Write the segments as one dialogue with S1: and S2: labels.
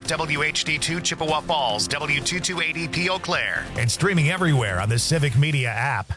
S1: WHD2 Chippewa Falls, W228EP Eau Claire, and streaming everywhere on the Civic Media app.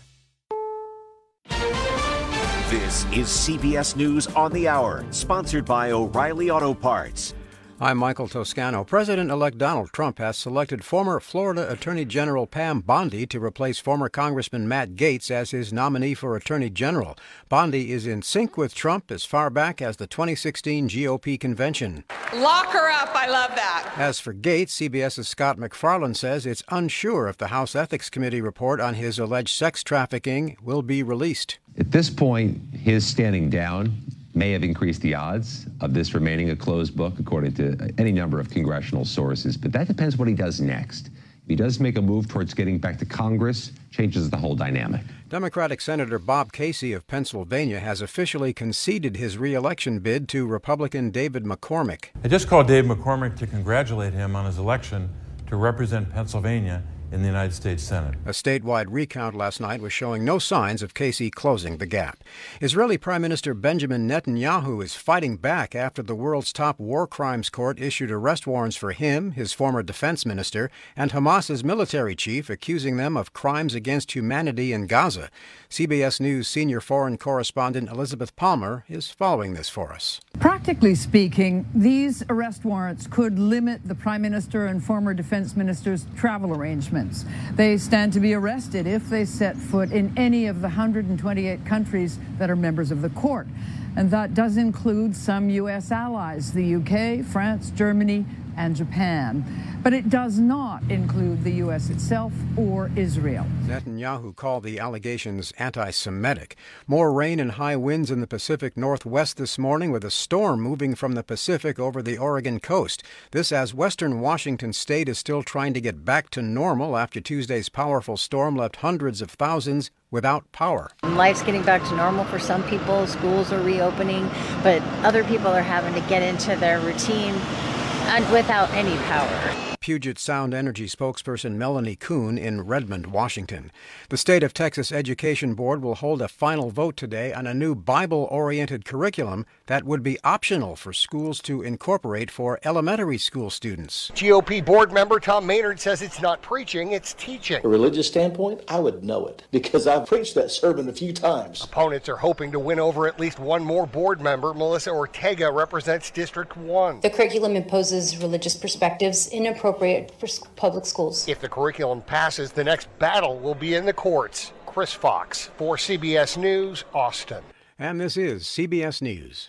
S2: This is CBS News on the Hour, sponsored by O'Reilly Auto Parts.
S3: I'm Michael Toscano. President-elect Donald Trump has selected former Florida Attorney General Pam Bondi to replace former Congressman Matt Gaetz as his nominee for Attorney General. Bondi is in sync with Trump as far back as the 2016 GOP convention.
S4: Lock her up. I love that.
S3: As for Gaetz, CBS's Scott MacFarlane says it's unsure if the House Ethics Committee report on his alleged sex trafficking will be released.
S5: At this point, his standing down may have increased the odds of this remaining a closed book, according to any number of congressional sources. But that depends what he does next. If he does make a move towards getting back to Congress, changes the whole dynamic.
S3: Democratic Senator Bob Casey of Pennsylvania has officially conceded his re-election bid to Republican David McCormick.
S6: I just called Dave McCormick to congratulate him on his election to represent Pennsylvania in the United States Senate.
S3: A statewide recount last night was showing no signs of Casey closing the gap. Israeli Prime Minister Benjamin Netanyahu is fighting back after the world's top war crimes court issued arrest warrants for him, his former defense minister, and Hamas's military chief, accusing them of crimes against humanity in Gaza. CBS News senior foreign correspondent Elizabeth Palmer is following this for us.
S7: Practically speaking, these arrest warrants could limit the Prime Minister and former defense minister's travel arrangements. They stand to be arrested if they set foot in any of the 128 countries that are members of the court. And that does include some U.S. allies, the UK, France, Germany, and Japan. But it does not include the U.S. itself or Israel.
S3: Netanyahu called the allegations anti-Semitic. More rain and high winds in the Pacific Northwest this morning, with a storm moving from the Pacific over the Oregon coast. This as western Washington state is still trying to get back to normal after Tuesday's powerful storm left hundreds of thousands without power.
S8: Life's getting back to normal for some people. Schools are reopening, but other people are having to get into their routine and without any power.
S3: Puget Sound Energy spokesperson Melanie Kuhn in Redmond, Washington. The State of Texas Education Board will hold a final vote today on a new Bible-oriented curriculum that would be optional for schools to incorporate for elementary school students.
S9: GOP board member Tom Maynard says it's not preaching, it's teaching.
S10: From a religious standpoint, I would know it because I've preached that sermon a few times.
S9: Opponents are hoping to win over at least one more board member. Melissa Ortega represents District 1.
S11: The curriculum imposes religious perspectives inappropriate for public schools.
S9: If the curriculum passes, the next battle will be in the courts. Chris Fox for CBS News, Austin.
S3: And this is CBS News.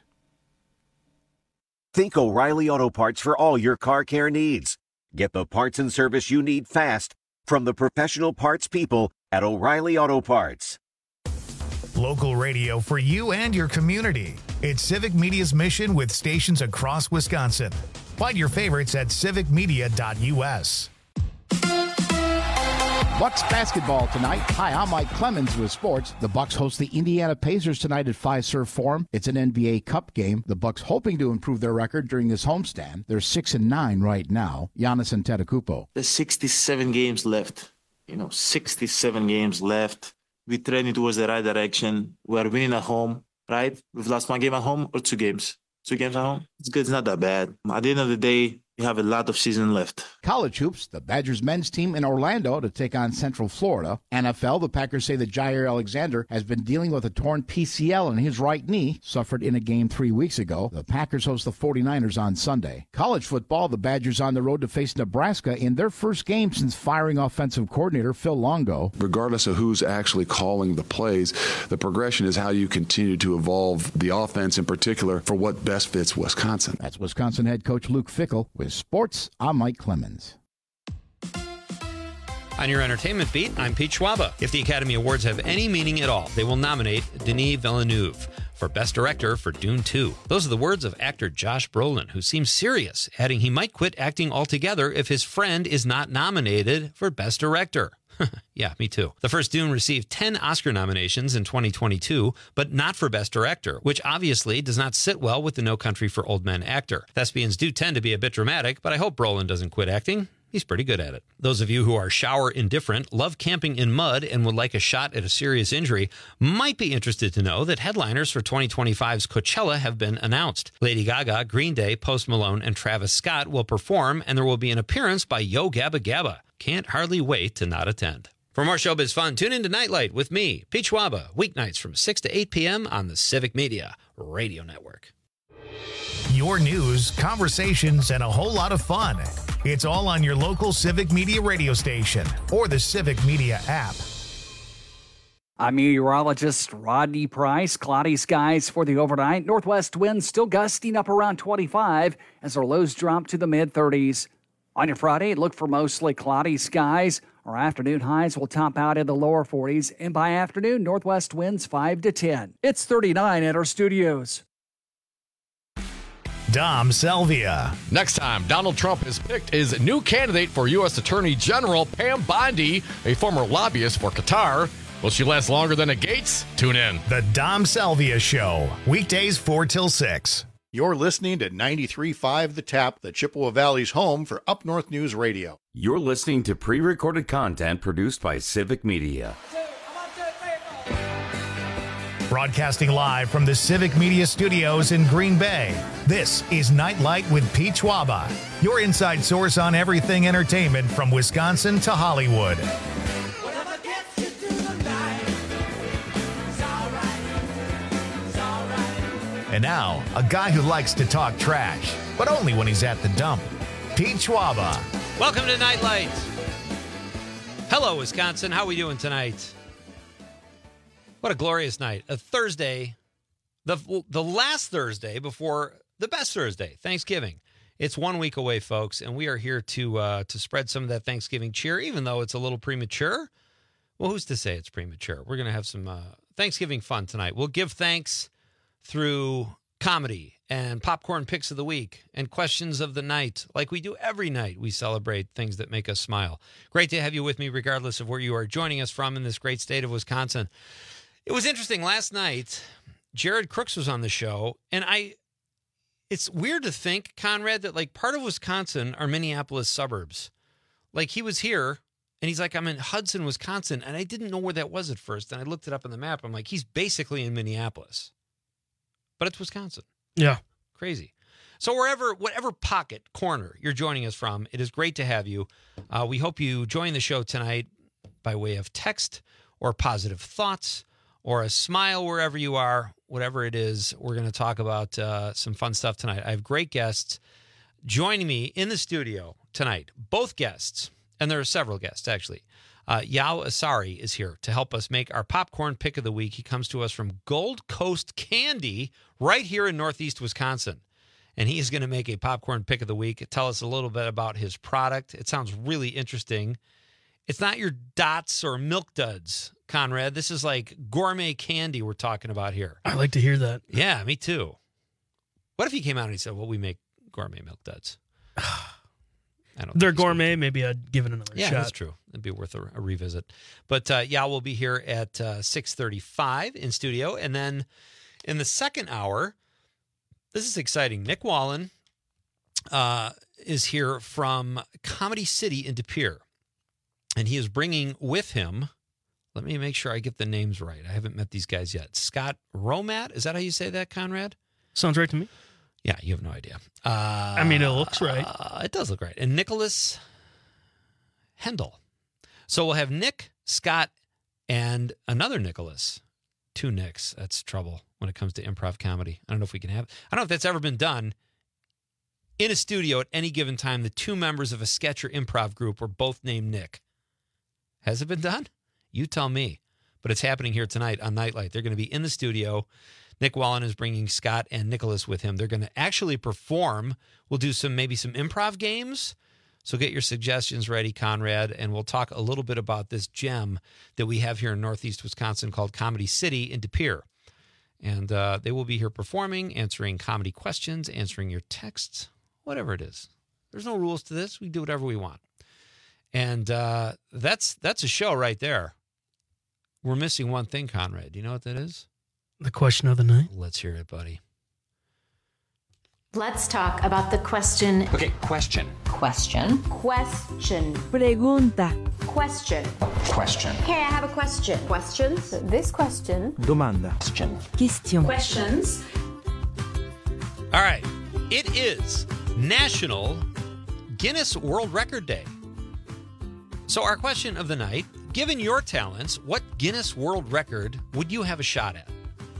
S2: Think O'Reilly Auto Parts for all your car care needs. Get the parts and service you need fast from the professional parts people at O'Reilly Auto Parts.
S1: Local radio for you and your community. It's Civic Media's mission with stations across Wisconsin. Find your favorites at civicmedia.us.
S12: Bucks basketball tonight. Hi, I'm Mike Clemens with sports. The Bucks host the Indiana Pacers tonight at Fiserv Forum. It's an NBA Cup game. The Bucks hoping to improve their record during this homestand. They're 6-9 right now. Giannis Antetokounmpo.
S13: There's 67 games left. 67 games left. We're trending towards the right direction. We're winning at home, right? We've lost one game at home or 2 games. 2 games at home. It's good. It's not that bad. At the end of the day, you have a lot of season left.
S12: College hoops, the Badgers men's team in Orlando to take on Central Florida. NFL, the Packers say that Jair Alexander has been dealing with a torn PCL in his right knee, suffered in a game 3 weeks ago. The Packers host the 49ers on Sunday. College football, the Badgers on the road to face Nebraska in their first game since firing offensive coordinator Phil Longo.
S14: Regardless of who's actually calling the plays, the progression is how you continue to evolve the offense in particular for what best fits Wisconsin.
S12: That's Wisconsin head coach Luke Fickell. With sports, I'm Mike Clemens.
S15: On your entertainment beat, I'm Pete Schwaba. If the Academy Awards have any meaning at all, they will nominate Denis Villeneuve for Best Director for Dune 2. Those are the words of actor Josh Brolin, who seems serious, adding he might quit acting altogether if his friend is not nominated for Best Director. Yeah, me too. The first Dune received 10 Oscar nominations in 2022, but not for Best Director, which obviously does not sit well with the No Country for Old Men actor. Thespians do tend to be a bit dramatic, but I hope Brolin doesn't quit acting. He's pretty good at it. Those of you who are shower indifferent, love camping in mud, and would like a shot at a serious injury might be interested to know that headliners for 2025's Coachella have been announced. Lady Gaga, Green Day, Post Malone, and Travis Scott will perform, and there will be an appearance by Yo Gabba Gabba. Can't hardly wait to not attend. For more showbiz fun, tune in to Nightlight with me, Pete Schwaba, weeknights from 6 to 8 p.m. on the Civic Media Radio Network.
S1: Your news, conversations, and a whole lot of fun. It's all on your local Civic Media radio station or the Civic Media app.
S16: I'm meteorologist Rodney Price. Cloudy skies for the overnight. Northwest winds still gusting up around 25 as our lows drop to the mid-30s. On your Friday, look for mostly cloudy skies. Our afternoon highs will top out in the lower 40s, and by afternoon, northwest winds 5 to 10. It's 39 at our studios.
S1: Dom Salvia.
S17: Next time, Donald Trump is picked as new candidate for U.S. Attorney General Pam Bondi, a former lobbyist for Qatar. Will she last longer than a Gates? Tune in.
S1: The Dom Salvia Show, weekdays 4 till 6.
S18: You're listening to 93.5 The Tap, the Chippewa Valley's home for Up North News Radio.
S19: You're listening to pre-recorded content produced by Civic Media.
S1: Broadcasting live from the Civic Media Studios in Green Bay, this is Nightlight with Pete Schwaba, your inside source on everything entertainment from Wisconsin to Hollywood. And now, a guy who likes to talk trash, but only when he's at the dump, Pete Schwaba.
S15: Welcome to Nightlight. Hello, Wisconsin. How are we doing tonight? What a glorious night. A Thursday, the last Thursday before the best Thursday, Thanksgiving. It's 1 week away, folks, and we are here to spread some of that Thanksgiving cheer, even though it's a little premature. Well, who's to say it's premature? We're going to have some Thanksgiving fun tonight. We'll give thanks through comedy and popcorn picks of the week and questions of the night. Like we do every night, we celebrate things that make us smile. Great to have you with me, regardless of where you are joining us from in this great state of Wisconsin. It was interesting. Last night, Jared Crooks was on the show, and it's weird to think, Conrad, that like part of Wisconsin are Minneapolis suburbs. Like he was here, and he's like, I'm in Hudson, Wisconsin, and I didn't know where that was at first, and I looked it up on the map. I'm like, he's basically in Minneapolis. But it's Wisconsin.
S20: Yeah.
S15: Crazy. So whatever pocket, corner you're joining us from, it is great to have you. We hope you join the show tonight by way of text or positive thoughts or a smile wherever you are, whatever it is. We're going to talk about some fun stuff tonight. I have great guests joining me in the studio tonight. Both guests, and there are several guests, actually. Yao Asari is here to help us make our popcorn pick of the week. He comes to us from Gold Coast Candy right here in Northeast Wisconsin. And he is going to make a popcorn pick of the week. Tell us a little bit about his product. It sounds really interesting. It's not your Dots or Milk Duds, Conrad. This is like gourmet candy we're talking about here.
S20: I like to hear that.
S15: Yeah, me too. What if he came out and he said, well, we make gourmet Milk Duds?
S20: They're gourmet. Maybe I'd give it another shot.
S15: Yeah, that's true. It'd be worth a revisit. But yeah, we'll be here at 6:35 in studio. And then in the second hour, this is exciting. Nick Wallen is here from Comedy City in De Pere. And he is bringing with him, let me make sure I get the names right. I haven't met these guys yet. Scott Romat, is that how you say that, Conrad?
S20: Sounds right to me.
S15: Yeah, you have no idea.
S20: I mean, it looks right.
S15: It does look right. And Nicholas Hendel. So we'll have Nick, Scott, and another Nicholas. Two Nicks. That's trouble when it comes to improv comedy. I don't know if we can have... I don't know if that's ever been done in a studio at any given time. The two members of a sketch or improv group were both named Nick. Has it been done? You tell me. But it's happening here tonight on Nightlight. They're going to be in the studio. Nick Wallen is bringing Scott and Nicholas with him. They're going to actually perform. We'll do maybe some improv games. So get your suggestions ready, Conrad, and we'll talk a little bit about this gem that we have here in Northeast Wisconsin called Comedy City in De Pere. And they will be here performing, answering comedy questions, answering your texts, whatever it is. There's no rules to this. We do whatever we want. And that's a show right there. We're missing one thing, Conrad. Do you know what that is?
S20: The question of the night.
S15: Let's hear it, buddy.
S11: Let's talk about the question.
S19: Okay, question.
S11: Question.
S21: Pregunta.
S11: Question.
S19: Question.
S11: Hey, I have a question. Questions? This question.
S21: Domanda. Question.
S11: Questions.
S15: All right. It is National Guinness World Record Day. So our question of the night, given your talents, what Guinness World Record would you have a shot at?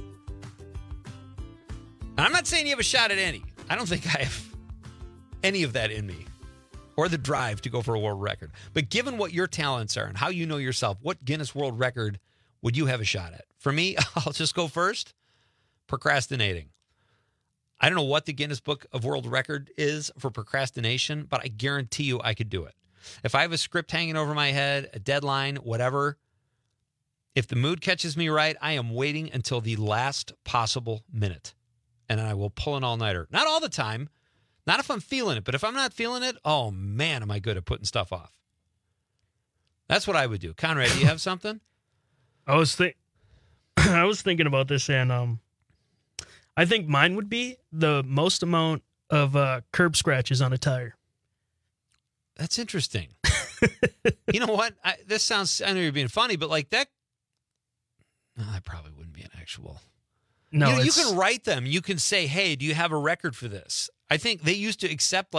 S15: And I'm not saying you have a shot at any. I don't think I have any of that in me or the drive to go for a world record. But given what your talents are and how you know yourself, what Guinness World Record would you have a shot at? For me, I'll just go first. Procrastinating. I don't know what the Guinness Book of World Record is for procrastination, but I guarantee you I could do it. If I have a script hanging over my head, a deadline, whatever, if the mood catches me right, I am waiting until the last possible minute. And I will pull an all-nighter. Not all the time. Not if I'm feeling it. But if I'm not feeling it, oh, man, am I good at putting stuff off. That's what I would do. Conrad, do you have something?
S20: I was thinking about this, and I think mine would be the most amount of curb scratches on a tire.
S15: That's interesting. You know what? I know you're being funny, but like that, no, that probably wouldn't be an actual...
S20: No,
S15: you can write them. You can say, hey, do you have a record for this? I think they used to accept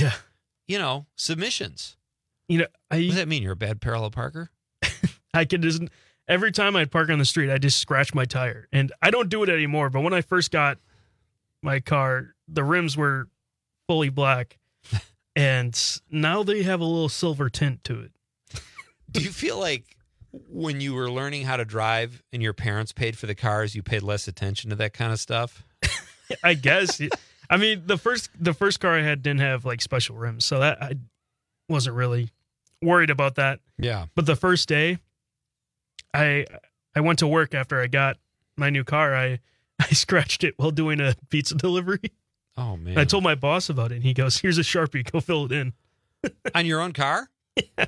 S15: submissions.
S20: What
S15: does that mean? You're a bad parallel parker?
S20: I could just, every time I'd park on the street, I just scratch my tire. And I don't do it anymore. But when I first got my car, the rims were fully black. And now they have a little silver tint to it.
S15: Do you feel like when you were learning how to drive and your parents paid for the cars, you paid less attention to that kind of stuff?
S20: I guess. I mean, the first car I had didn't have like special rims, so that I wasn't really worried about that.
S15: Yeah.
S20: But the first day I went to work after I got my new car, I scratched it while doing a pizza delivery.
S15: Oh man.
S20: And I told my boss about it, and he goes, "Here's a Sharpie, go fill it in."
S15: On your own car?
S20: Yeah.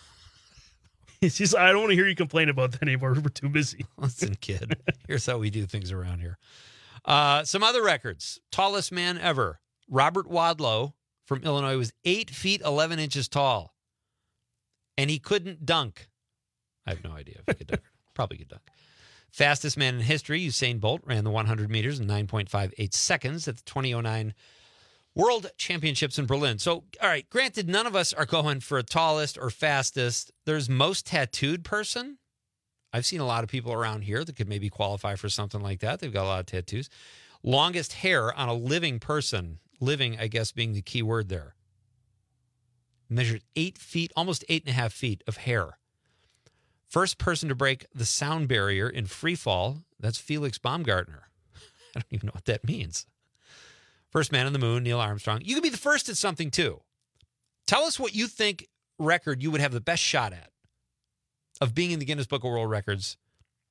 S20: It's just, I don't want to hear you complain about that anymore. We're too busy.
S15: Listen, kid, here's how we do things around here. Some other records. Tallest man ever. Robert Wadlow from Illinois was 8 feet 11 inches tall. And he couldn't dunk. I have no idea if he could dunk. Probably could dunk. Fastest man in history, Usain Bolt, ran the 100 meters in 9.58 seconds at the 2009 World Championships in Berlin. So, all right, granted, none of us are going for a tallest or fastest. There's most tattooed person. I've seen a lot of people around here that could maybe qualify for something like that. They've got a lot of tattoos. Longest hair on a living person. Living, I guess, being the key word there. Measured 8 feet, almost 8.5 feet of hair. First person to break the sound barrier in free fall. That's Felix Baumgartner. I don't even know what that means. First man on the moon, Neil Armstrong. You could be the first at something, too. Tell us what you think record you would have the best shot at of being in the Guinness Book of World Records,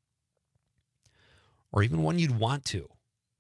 S15: or even one you'd want to.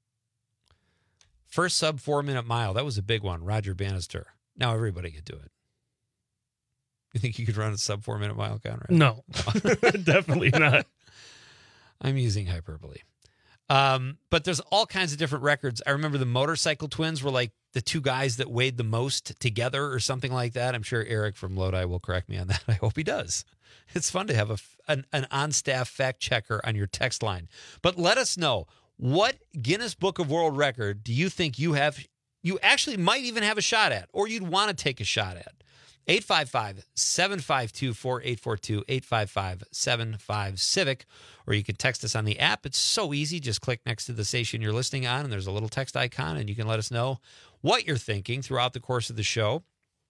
S15: First sub 4-minute mile. That was a big one. Roger Bannister. Now everybody could do it. You think you could run a sub 4-minute mile, Conrad?
S20: No, definitely not.
S15: I'm using hyperbole. But there's all kinds of different records. I remember the motorcycle twins were like the two guys that weighed the most together or something like that. I'm sure Eric from Lodi will correct me on that. I hope he does. It's fun to have an on-staff fact checker on your text line. But let us know, what Guinness Book of World Record do you think you actually might even have a shot at, or you'd want to take a shot at? 855-752-4842, 855-75-CIVIC, or you can text us on the app. It's so easy. Just click next to the station you're listening on, and there's a little text icon, and you can let us know what you're thinking throughout the course of the show.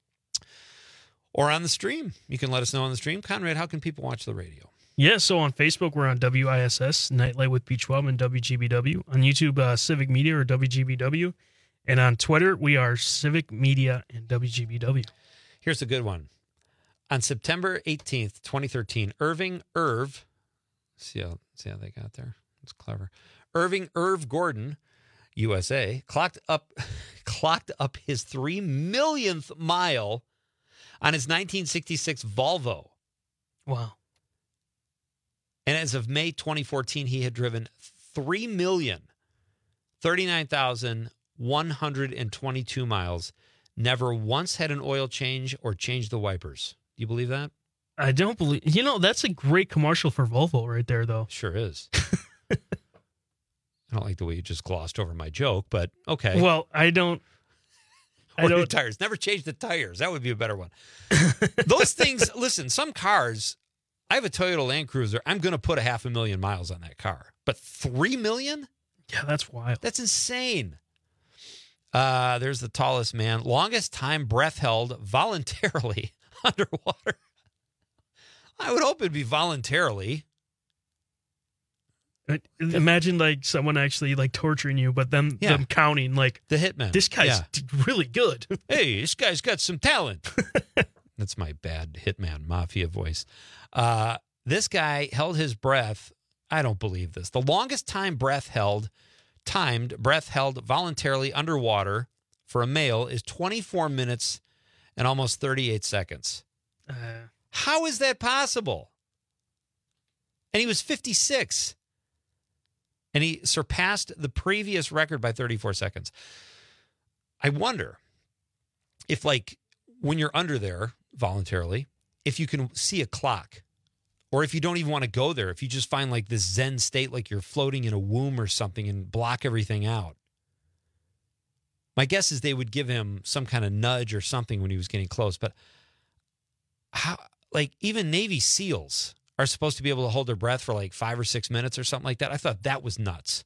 S15: Or on the stream. You can let us know on the stream. Conrad, how can people watch the radio?
S20: Yeah, so on Facebook, we're on WISS, Nightlight with Peach Wub and WGBW. On YouTube, Civic Media or WGBW. And on Twitter, we are Civic Media and WGBW.
S15: Here's a good one. On September 18th, 2013, Irving Irv, see how they got there? It's clever. Irving Irv Gordon, USA, clocked up his 3 millionth mile on his 1966 Volvo.
S20: Wow.
S15: And as of May 2014, he had driven 3,039,100 122 miles. Never once had an oil change or changed the wipers. Do you believe that?
S20: I don't believe. That's a great commercial for Volvo right there, though.
S15: Sure is. I don't like the way you just glossed over my joke, but okay.
S20: Well, I don't.
S15: Tires. Never change the tires. That would be a better one. Those things, listen, some cars, I have a Toyota Land Cruiser. I'm going to put 500,000 miles on that car. But 3 million?
S20: Yeah, that's wild.
S15: That's insane. There's the tallest man. Longest time breath held voluntarily underwater. I would hope it'd be voluntarily.
S20: Imagine like someone actually like torturing you, but them counting like
S15: the hitman.
S20: This guy's really good.
S15: Hey, this guy's got some talent. That's my bad hitman mafia voice. This guy held his breath. I don't believe this. The longest timed breath held voluntarily underwater for a male is 24 minutes and almost 38 seconds. How is that possible? And he was 56. And he surpassed the previous record by 34 seconds. I wonder if, like, when you're under there voluntarily, if you can see a clock, or if you don't even want to go there, if you just find, like, this Zen state, like you're floating in a womb or something and block everything out. My guess is they would give him some kind of nudge or something when he was getting close. But how, like, even Navy SEALs are supposed to be able to hold their breath for like 5 or 6 minutes or something like that. I thought that was nuts.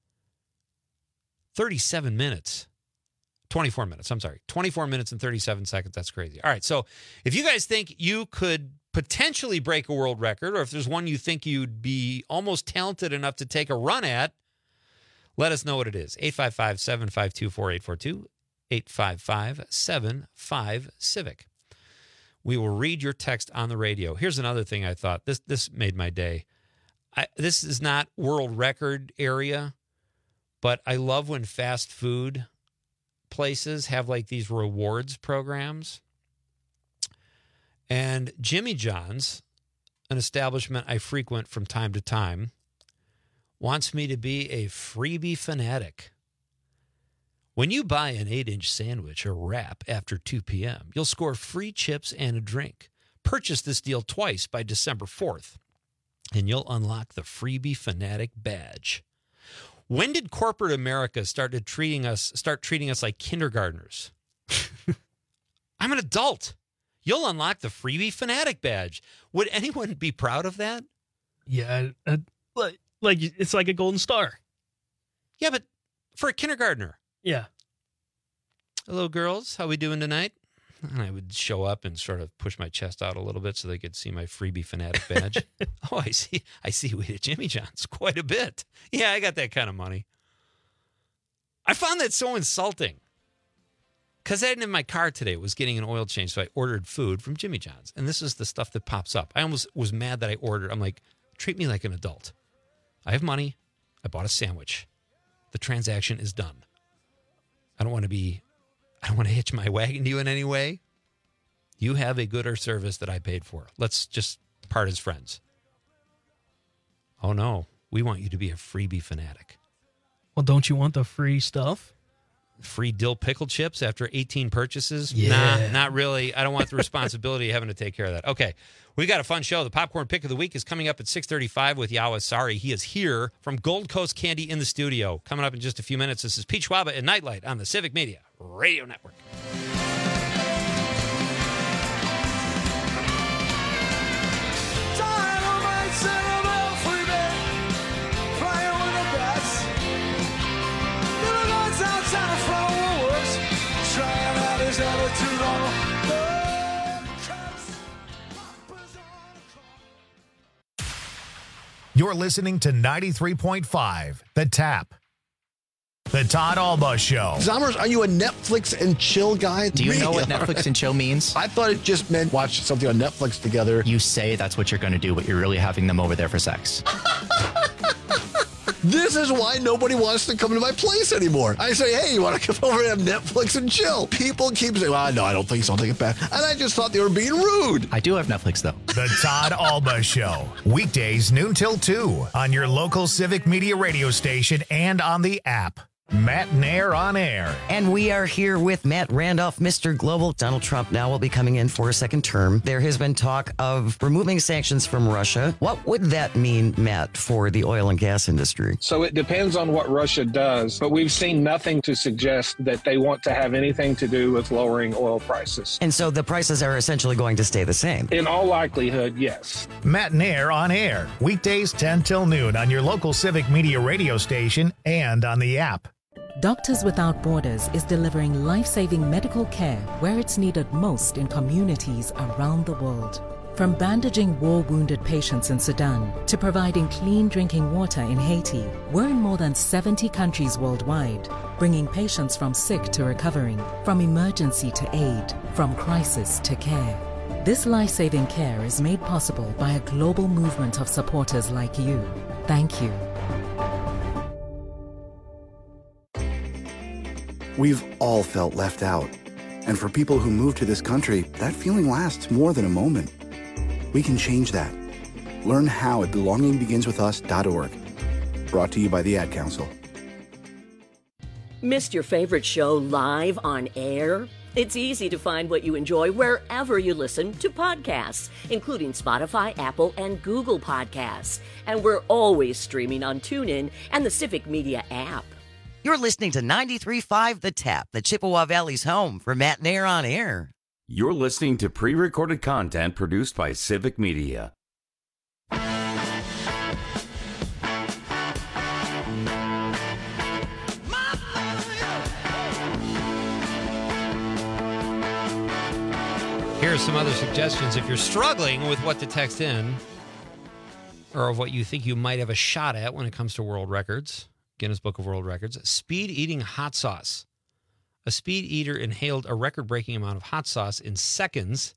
S15: 37 minutes. 24 minutes, I'm sorry. 24 minutes and 37 seconds. That's crazy. All right, so if you guys think you could potentially break a world record, or if there's one you think you'd be almost talented enough to take a run at, let us know what it is. 855-752-4842, 855-75-CIVIC. We will read your text on the radio. Here's another thing I thought. This made my day. This is not world record area, but I love when fast food places have like these rewards programs. And Jimmy John's, an establishment I frequent from time to time, wants me to be a freebie fanatic. When you buy an 8-inch sandwich or wrap after 2 p.m., you'll score free chips and a drink. Purchase this deal twice by December 4th, and you'll unlock the Freebie Fanatic badge. When did corporate America start treating us like kindergartners? I'm an adult. You'll unlock the Freebie Fanatic badge. Would anyone be proud of that?
S20: Yeah, like it's like a golden star.
S15: Yeah, but for a kindergartner.
S20: Yeah.
S15: Hello, girls. How we doing tonight? And I would show up and sort of push my chest out a little bit so they could see my Freebie Fanatic badge. Oh, I see we at Jimmy John's quite a bit. Yeah, I got that kind of money. I found that so insulting. Because I didn't have my car today. It was getting an oil change, so I ordered food from Jimmy John's. And this is the stuff that pops up. I almost was mad that I ordered. I'm like, treat me like an adult. I have money. I bought a sandwich. The transaction is done. I don't want to hitch my wagon to you in any way. You have a good or service that I paid for. Let's just part as friends. Oh, no. We want you to be a freebie fanatic.
S20: Well, don't you want the free stuff?
S15: Free dill pickle chips after 18 purchases?
S20: Yeah.
S15: Nah, not really. I don't want the responsibility of having to take care of that. Okay, we got a fun show. The Popcorn Pick of the Week is coming up at 6:35 with Yawa Sari. He is here from Gold Coast Candy in the studio. Coming up in just a few minutes, this is Pete Schwaba and Nightlight on the Civic Media Radio Network.
S1: You're listening to 93.5, The Tap. The Todd Alba Show.
S4: Zommers, are you a Netflix and chill guy?
S22: Do you know what Netflix and chill means?
S4: I thought it just meant watch something on Netflix together.
S22: You say that's what you're going to do, but you're really having them over there for sex.
S4: This is why nobody wants to come to my place anymore. I say, hey, you want to come over and have Netflix and chill? People keep saying, well, no, I don't think so. I'll take it back. And I just thought they were being rude.
S22: I do have Netflix, though.
S1: The Todd Alba Show. Weekdays noon till 2 on your local Civic Media radio station and on the app. Matt Nair on air.
S5: And we are here with Matt Randolph, Mr. Global. Donald Trump now will be coming in for a second term. There has been talk of removing sanctions from Russia. What would that mean, Matt, for the oil and gas industry?
S6: So it depends on what Russia does, but we've seen nothing to suggest that they want to have anything to do with lowering oil prices.
S5: And so the prices are essentially going to stay the same?
S6: In all likelihood, yes.
S1: Matt Nair on air. Weekdays 10 till noon on your local Civic Media radio station and on the app.
S23: Doctors Without Borders is delivering life-saving medical care where it's needed most in communities around the world. From bandaging war-wounded patients in Sudan to providing clean drinking water in Haiti, we're in more than 70 countries worldwide, bringing patients from sick to recovering, from emergency to aid, from crisis to care. This life-saving care is made possible by a global movement of supporters like you. Thank you.
S24: We've all felt left out. And for people who move to this country, that feeling lasts more than a moment. We can change that. Learn how at belongingbeginswithus.org. Brought to you by the Ad Council.
S25: Missed your favorite show live on air? It's easy to find what you enjoy wherever you listen to podcasts, including Spotify, Apple, and Google Podcasts. And we're always streaming on TuneIn and the Civic Media app.
S5: You're listening to 93.5 The Tap, the Chippewa Valley's home for Matt Nair on air.
S19: You're listening to pre-recorded content produced by Civic Media.
S15: Here are some other suggestions if you're struggling with what to text in or of what you think you might have a shot at when it comes to world records. Guinness Book of World Records. Speed eating hot sauce. A speed eater inhaled a record-breaking amount of hot sauce in seconds.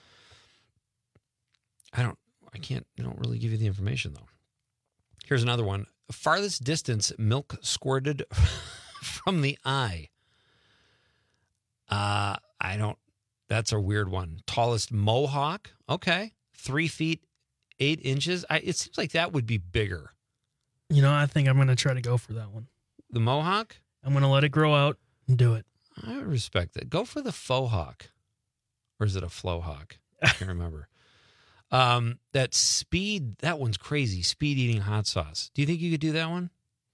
S15: I don't really give you the information, though. Here's another one. Farthest distance milk squirted from the eye. That's a weird one. Tallest mohawk. Okay. 3 feet, 8 inches. It seems like that would be bigger.
S20: You know, I think I'm going to try to go for that one.
S15: The mohawk?
S20: I'm going to let it grow out and do it.
S15: I respect that. Go for the faux hawk. Or is it a flow hawk? I can't remember. That one's crazy. Speed eating hot sauce. Do you think you could do that one?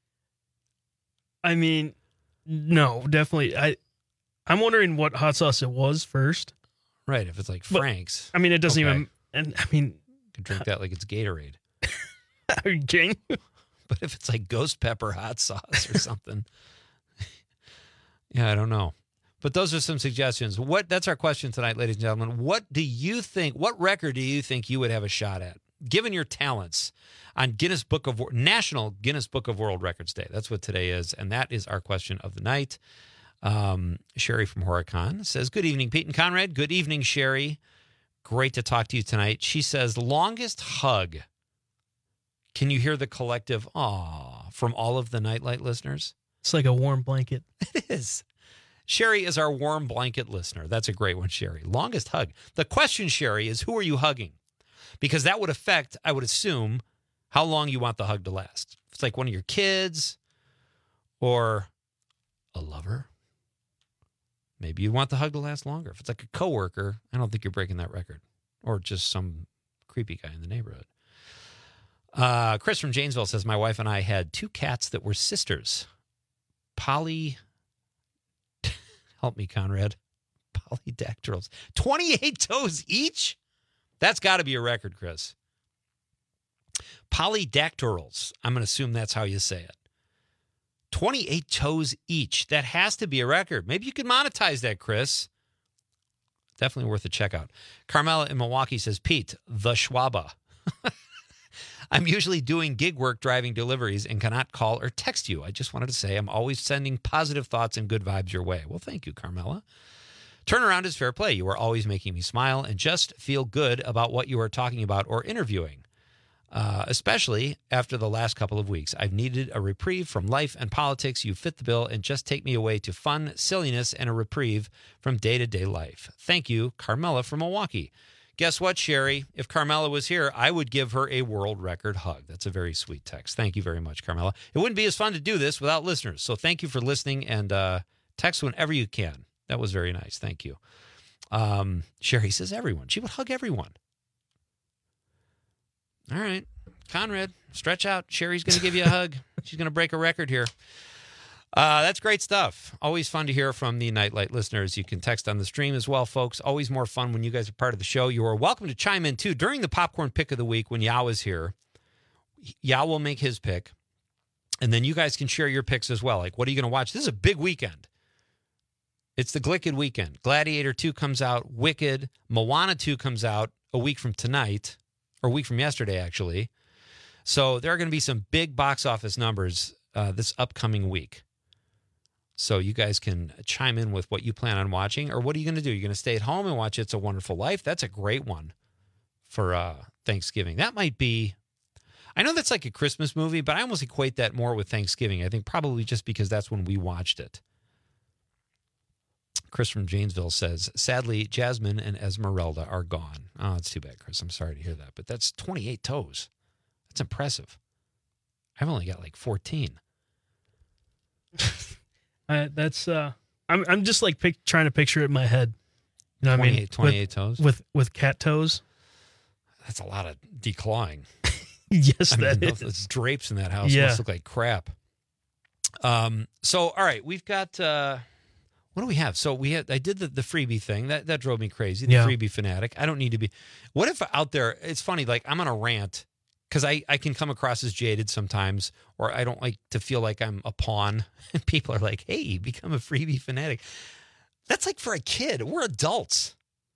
S20: I mean, no, definitely. I'm wondering what hot sauce it was first.
S15: Right, if it's like Frank's.
S20: But, I mean, it doesn't even... And I mean...
S15: You could drink that like it's Gatorade.
S20: Are you kidding?
S15: But if it's like ghost pepper hot sauce or something, yeah, I don't know. But those are some suggestions. That's our question tonight, ladies and gentlemen. What record do you think you would have a shot at, given your talents, on National Guinness Book of World Records Day? That's what today is, and that is our question of the night. Sherry from Horicon says, good evening, Pete and Conrad. Good evening, Sherry. Great to talk to you tonight. She says, longest hug. Can you hear the collective aw from all of the Nightlight listeners?
S20: It's like a warm blanket.
S15: It is. Sherry is our warm blanket listener. That's a great one, Sherry. Longest hug. The question, Sherry, is who are you hugging? Because that would affect, I would assume, how long you want the hug to last. If it's like one of your kids or a lover, maybe you want the hug to last longer. If it's like a coworker, I don't think you're breaking that record. Or just some creepy guy in the neighborhood. Chris from Janesville says, my wife and I had 2 cats that were sisters. Help me, Conrad. Polydactyls. 28 toes each? That's got to be a record, Chris. Polydactyls. I'm going to assume that's how you say it. 28 toes each. That has to be a record. Maybe you could monetize that, Chris. Definitely worth a check out. Carmela in Milwaukee says, Pete, the Schwaba. I'm usually doing gig work driving deliveries and cannot call or text you. I just wanted to say I'm always sending positive thoughts and good vibes your way. Well, thank you, Carmela. Turnaround is fair play. You are always making me smile and just feel good about what you are talking about or interviewing, especially after the last couple of weeks. I've needed a reprieve from life and politics. You fit the bill and just take me away to fun, silliness, and a reprieve from day-to-day life. Thank you, Carmela from Milwaukee. Guess what, Sherry? If Carmela was here, I would give her a world record hug. That's a very sweet text. Thank you very much, Carmela. It wouldn't be as fun to do this without listeners. So thank you for listening, and text whenever you can. That was very nice. Thank you. Sherry says everyone. She would hug everyone. All right. Conrad, stretch out. Sherry's going to give you a hug. She's going to break a record here. That's great stuff. Always fun to hear from the Nightlight listeners. You can text on the stream as well, folks. Always more fun when you guys are part of the show. You are welcome to chime in, too, during the Popcorn Pick of the Week when Yao is here. Yao will make his pick, and then you guys can share your picks as well. Like, what are you going to watch? This is a big weekend. It's the Glicked weekend. Gladiator 2 comes out. Wicked. Moana 2 comes out a week from tonight, or a week from yesterday, actually. So there are going to be some big box office numbers this upcoming week. So you guys can chime in with what you plan on watching, or what are you going to do? You're going to stay at home and watch It's a Wonderful Life? That's a great one for Thanksgiving. That might be, I know that's like a Christmas movie, but I almost equate that more with Thanksgiving. I think probably just because that's when we watched it. Chris from Janesville says, sadly, Jasmine and Esmeralda are gone. Oh, it's too bad, Chris. I'm sorry to hear that. But that's 28 toes. That's impressive. I've only got like 14.
S20: I'm just like trying to picture it in my head. You know what I mean?
S15: 28 toes?
S20: With cat toes.
S15: That's a lot of declawing.
S20: Yes,
S15: those drapes in that house must look like crap. So, all right, we've got, what do we have? So I did the freebie thing. That drove me crazy. The freebie fanatic. I don't need to be. What if out there, it's funny, like I'm on a rant because I can come across as jaded sometimes, or I don't like to feel like I'm a pawn. And people are like, hey, become a freebie fanatic. That's like for a kid. We're adults.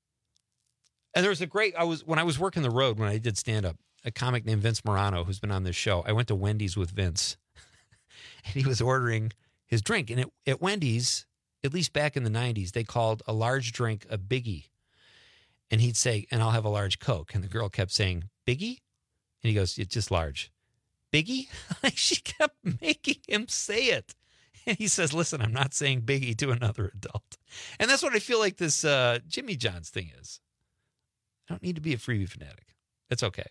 S15: And there's when I was working the road, when I did stand-up, a comic named Vince Morano, who's been on this show, I went to Wendy's with Vince. And he was ordering his drink. And at Wendy's, at least back in the 90s, they called a large drink a biggie. And he'd say, and I'll have a large Coke. And the girl kept saying, biggie? And he goes, it's just large. Biggie? She kept making him say it. And he says, listen, I'm not saying biggie to another adult. And that's what I feel like this Jimmy John's thing is. I don't need to be a freebie fanatic. It's okay.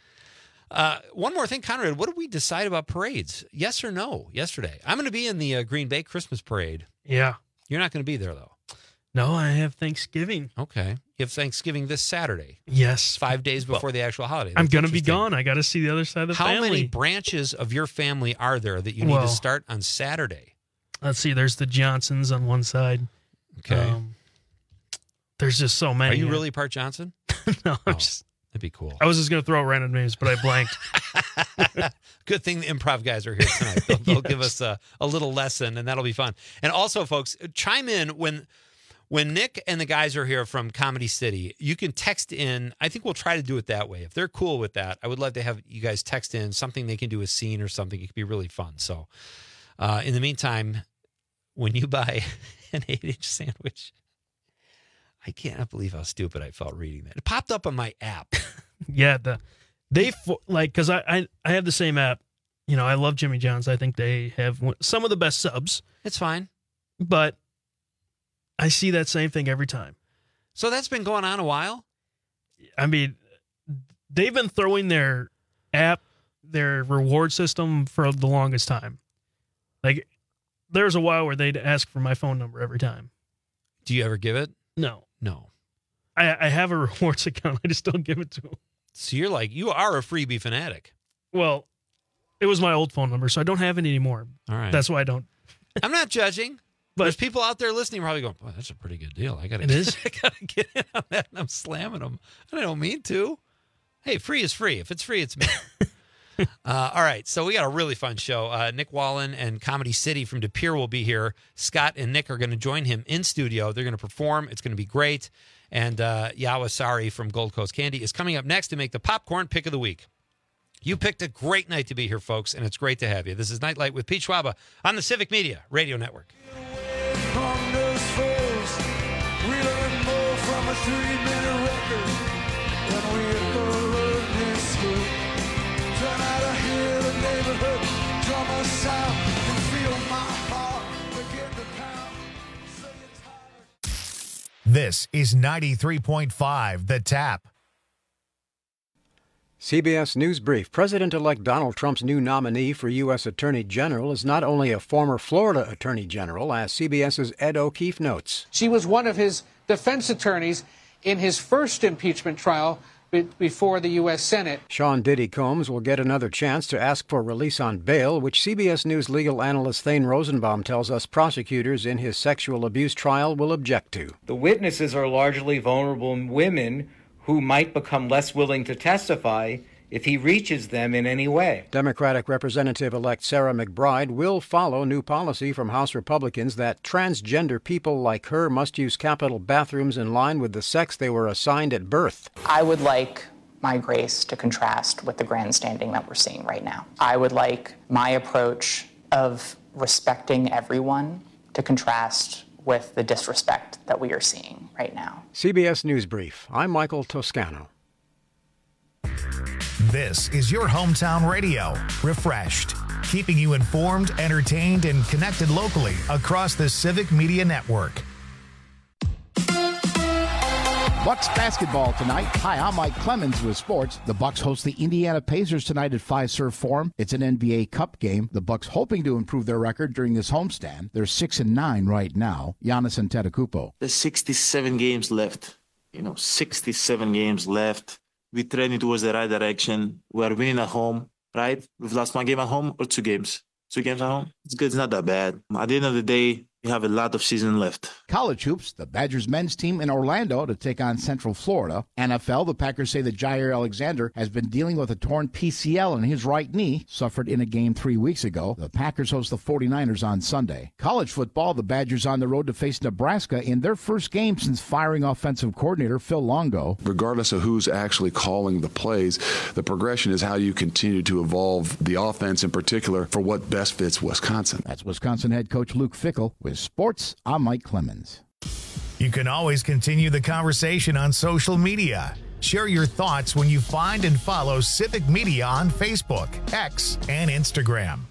S15: One more thing, Conrad, what did we decide about parades? Yes or no yesterday? I'm going to be in the Green Bay Christmas parade.
S20: Yeah.
S15: You're not going to be there, though.
S20: No, I have Thanksgiving.
S15: Okay. You have Thanksgiving this Saturday.
S20: Yes.
S15: 5 days before the actual holiday.
S20: I'm going to be gone. I got to see the other side of the family.
S15: How many branches of your family are there that you need to start on Saturday?
S20: Let's see. There's the Johnsons on one side.
S15: Okay.
S20: There's just so many.
S15: Are you really part Johnson?
S20: No, I'm just...
S15: That'd be cool.
S20: I was just going to throw out random names, but I blanked.
S15: Good thing the improv guys are here tonight. They'll give us a little lesson, and that'll be fun. And also, folks, chime in when Nick and the guys are here from Comedy City. You can text in. I think we'll try to do it that way. If they're cool with that, I would love to have you guys text in something they can do, a scene or something. It could be really fun. So in the meantime, when you buy an 8-inch sandwich, I cannot believe how stupid I felt reading that. It popped up on my app.
S20: Yeah, because I have the same app. You know, I love Jimmy John's. I think they have some of the best subs.
S15: It's fine.
S20: But I see that same thing every time.
S15: So that's been going on a while?
S20: I mean, they've been throwing their app, their reward system for the longest time. Like, there's a while where they'd ask for my phone number every time.
S15: Do you ever give it?
S20: No.
S15: No.
S20: I have a rewards account. I just don't give it to them.
S15: So you are a freebie fanatic.
S20: Well, it was my old phone number, so I don't have it anymore.
S15: All right.
S20: That's why I don't.
S15: I'm not judging.
S20: But
S15: there's people out there listening probably going, boy, that's a pretty good deal. I gotta get in on that, and I'm slamming them. And I don't mean to. Hey, free is free. If it's free, it's me. All right, so we got a really fun show. Nick Wallen and Comedy City from De Pere will be here. Scott and Nick are going to join him in studio. They're going to perform. It's going to be great. And Yawasari from Gold Coast Candy is coming up next to make the Popcorn Pick of the Week. You picked a great night to be here, folks, and it's great to have you. This is Nightlight with Pete Schwaba on the Civic Media Radio Network.
S1: This is 93.5 The Tap.
S3: CBS News Brief. President-elect Donald Trump's new nominee for U.S. Attorney General is not only a former Florida Attorney General, as CBS's Ed O'Keefe notes.
S7: She was one of his defense attorneys in his first impeachment trial before the U.S. Senate.
S3: Sean Diddy Combs will get another chance to ask for release on bail, which CBS News legal analyst Thane Rosenbaum tells us prosecutors in his sexual abuse trial will object to.
S8: The witnesses are largely vulnerable women who might become less willing to testify if he reaches them in any way.
S3: Democratic Representative-elect Sarah McBride will follow new policy from House Republicans that transgender people like her must use Capitol bathrooms in line with the sex they were assigned at birth.
S9: I would like my grace to contrast with the grandstanding that we're seeing right now. I would like my approach of respecting everyone to contrast with the disrespect that we are seeing right now.
S3: CBS News Brief. I'm Michael Toscano.
S1: This is your hometown radio, Refreshed, keeping you informed, entertained, and connected locally across the Civic Media Network.
S12: Bucks basketball tonight. Hi, I'm Mike Clemens with sports. The Bucks host the Indiana Pacers tonight at Fiserv Forum. It's an NBA Cup game. The Bucks hoping to improve their record during this homestand. They're 6-9 right now. Giannis Antetokounmpo.
S13: There's 67 games left. 67 games left. We're trending towards the right direction. We're winning at home, right? We've lost one game at home or 2 games. 2 games at home. It's good. It's not that bad. At the end of the day, we have a lot of season left.
S12: College hoops, the Badgers men's team in Orlando to take on Central Florida. NFL, the Packers say that Jair Alexander has been dealing with a torn PCL in his right knee, suffered in a game 3 weeks ago. The Packers host the 49ers on Sunday. College football, the Badgers on the road to face Nebraska in their first game since firing offensive coordinator Phil Longo.
S14: Regardless of who's actually calling the plays, the progression is how you continue to evolve the offense in particular for what best fits Wisconsin.
S12: That's Wisconsin head coach Luke Fickell. With sports, I'm Mike Clemens.
S1: You can always continue the conversation on social media. Share your thoughts when you find and follow Civic Media on Facebook, X, and Instagram.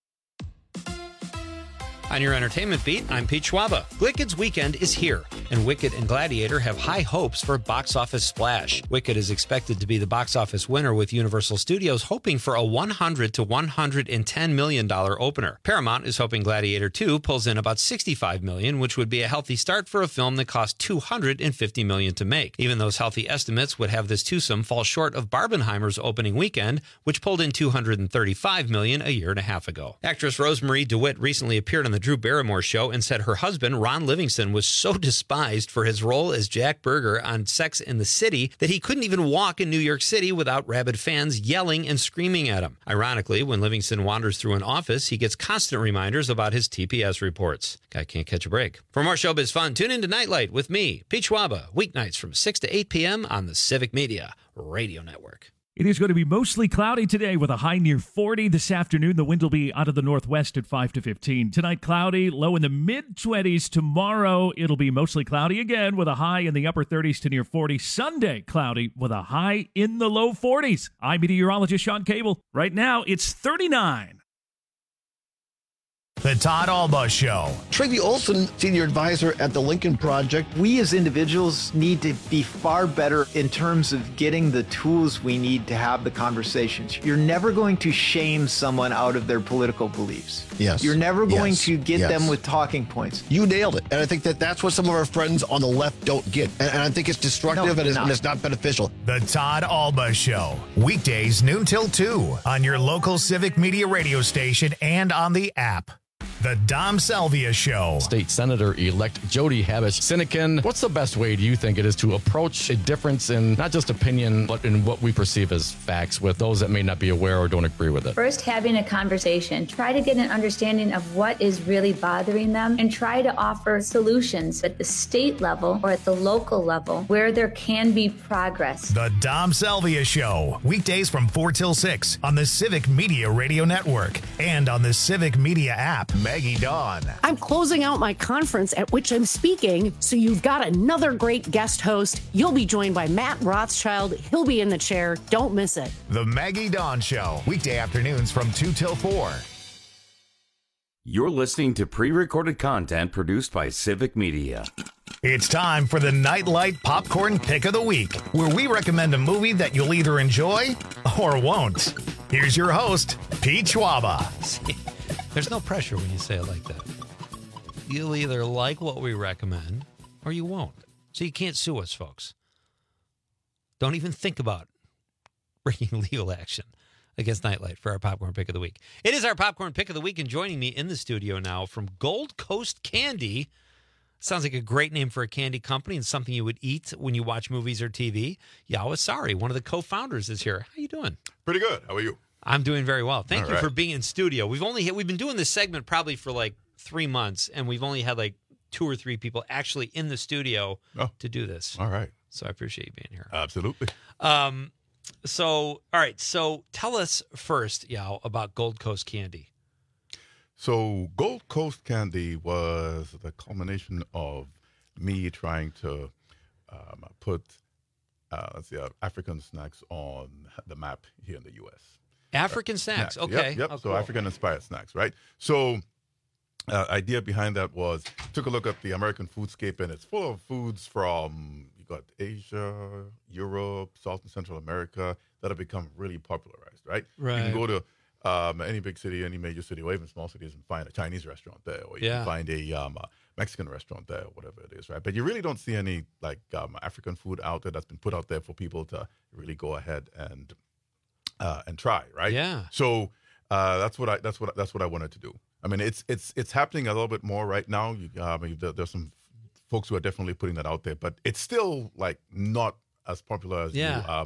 S15: On your entertainment beat, I'm Pete Schwaba. Wicked's weekend is here, and Wicked and Gladiator have high hopes for a box office splash. Wicked is expected to be the box office winner, with Universal Studios hoping for a $100 to $110 million opener. Paramount is hoping Gladiator 2 pulls in about $65 million, which would be a healthy start for a film that cost $250 million to make. Even those healthy estimates would have this twosome fall short of Barbenheimer's opening weekend, which pulled in $235 million a year and a half ago. Actress Rosemarie DeWitt recently appeared on the Drew Barrymore show and said her husband, Ron Livingston, was so despised for his role as Jack Berger on Sex and the City that he couldn't even walk in New York City without rabid fans yelling and screaming at him. Ironically, when Livingston wanders through an office, he gets constant reminders about his TPS reports. Guy can't catch a break. For more showbiz fun, tune into Nightlight with me, Pete Schwaba, weeknights from 6 to 8 p.m. on the Civic Media Radio Network.
S10: It is going to be mostly cloudy today with a high near 40 this afternoon. The wind will be out of the northwest at 5 to 15. Tonight, cloudy, low in the mid-20s. Tomorrow, it'll be mostly cloudy again with a high in the upper 30s to near 40. Sunday, cloudy with a high in the low 40s. I'm meteorologist Sean Cable. Right now, it's 39.
S1: The Todd Alba Show.
S4: Tracy Olson, senior advisor at the Lincoln Project.
S26: We as individuals need to be far better in terms of getting the tools we need to have the conversations. You're never going to shame someone out of their political beliefs.
S4: Yes.
S26: You're never going to get them with talking points.
S4: You nailed it. And I think that's what some of our friends on the left don't get. And I think it's destructive and it's not beneficial.
S1: The Todd Alba Show. Weekdays noon till 2 on your local Civic Media radio station and on the app. The Dom Salvia Show.
S17: State Senator-elect Jody Habush-Sinekin, what's the best way do you think it is to approach a difference in not just opinion, but in what we perceive as facts with those that may not be aware or don't agree with it?
S27: First, having a conversation. Try to get an understanding of what is really bothering them and try to offer solutions at the state level or at the local level where there can be progress.
S1: The Dom Salvia Show. Weekdays from 4 till 6 on the Civic Media Radio Network and on the Civic Media app. Maggie Dawn.
S28: I'm closing out my conference at which I'm speaking, so you've got another great guest host. You'll be joined by Matt Rothschild. He'll be in the chair. Don't miss it.
S1: The Maggie Dawn Show. Weekday afternoons from 2 till 4.
S19: You're listening to pre-recorded content produced by Civic Media.
S1: It's time for the Nightlight Popcorn Pick of the Week, where we recommend a movie that you'll either enjoy or won't. Here's your host, Pete Schwaba.
S15: See, there's no pressure when you say it like that. You'll either like what we recommend or you won't. So you can't sue us, folks. Don't even think about bringing legal action against Nightlight for our Popcorn Pick of the Week. It is our Popcorn Pick of the Week, and joining me in the studio now from Gold Coast Candy. Sounds like a great name for a candy company and something you would eat when you watch movies or TV. Yao Asari, one of the co-founders, is here. How you doing?
S2: Pretty good. How are you?
S15: I'm doing very well. Thank
S2: All
S15: you for
S2: right.
S15: being in studio. We've been doing this segment probably for like 3 months, and we've only had like 2 or 3 people actually in the studio to do this.
S2: All right.
S15: So I appreciate you being here.
S2: Absolutely.
S15: So tell us first, Yao, about Gold Coast Candy.
S2: So Gold Coast Candy was the culmination of me trying to put African snacks on the map here in the U.S.
S15: African snacks. Okay.
S2: Yep.
S15: Oh,
S2: So
S15: cool.
S2: African-inspired snacks, right? So idea behind that was took a look at the American foodscape, and it's full of foods from you got Asia, Europe, South and Central America that have become really popularized, right?
S15: Right.
S2: You can go to any big city, any major city, or even small cities, and find a Chinese restaurant there, or you can find a Mexican restaurant there, or whatever it is, right? But you really don't see any African food out there that's been put out there for people to really go ahead and try, right?
S15: Yeah.
S2: So that's what I wanted to do. I mean, it's happening a little bit more right now. There's some folks who are definitely putting that out there, but it's still like not as popular as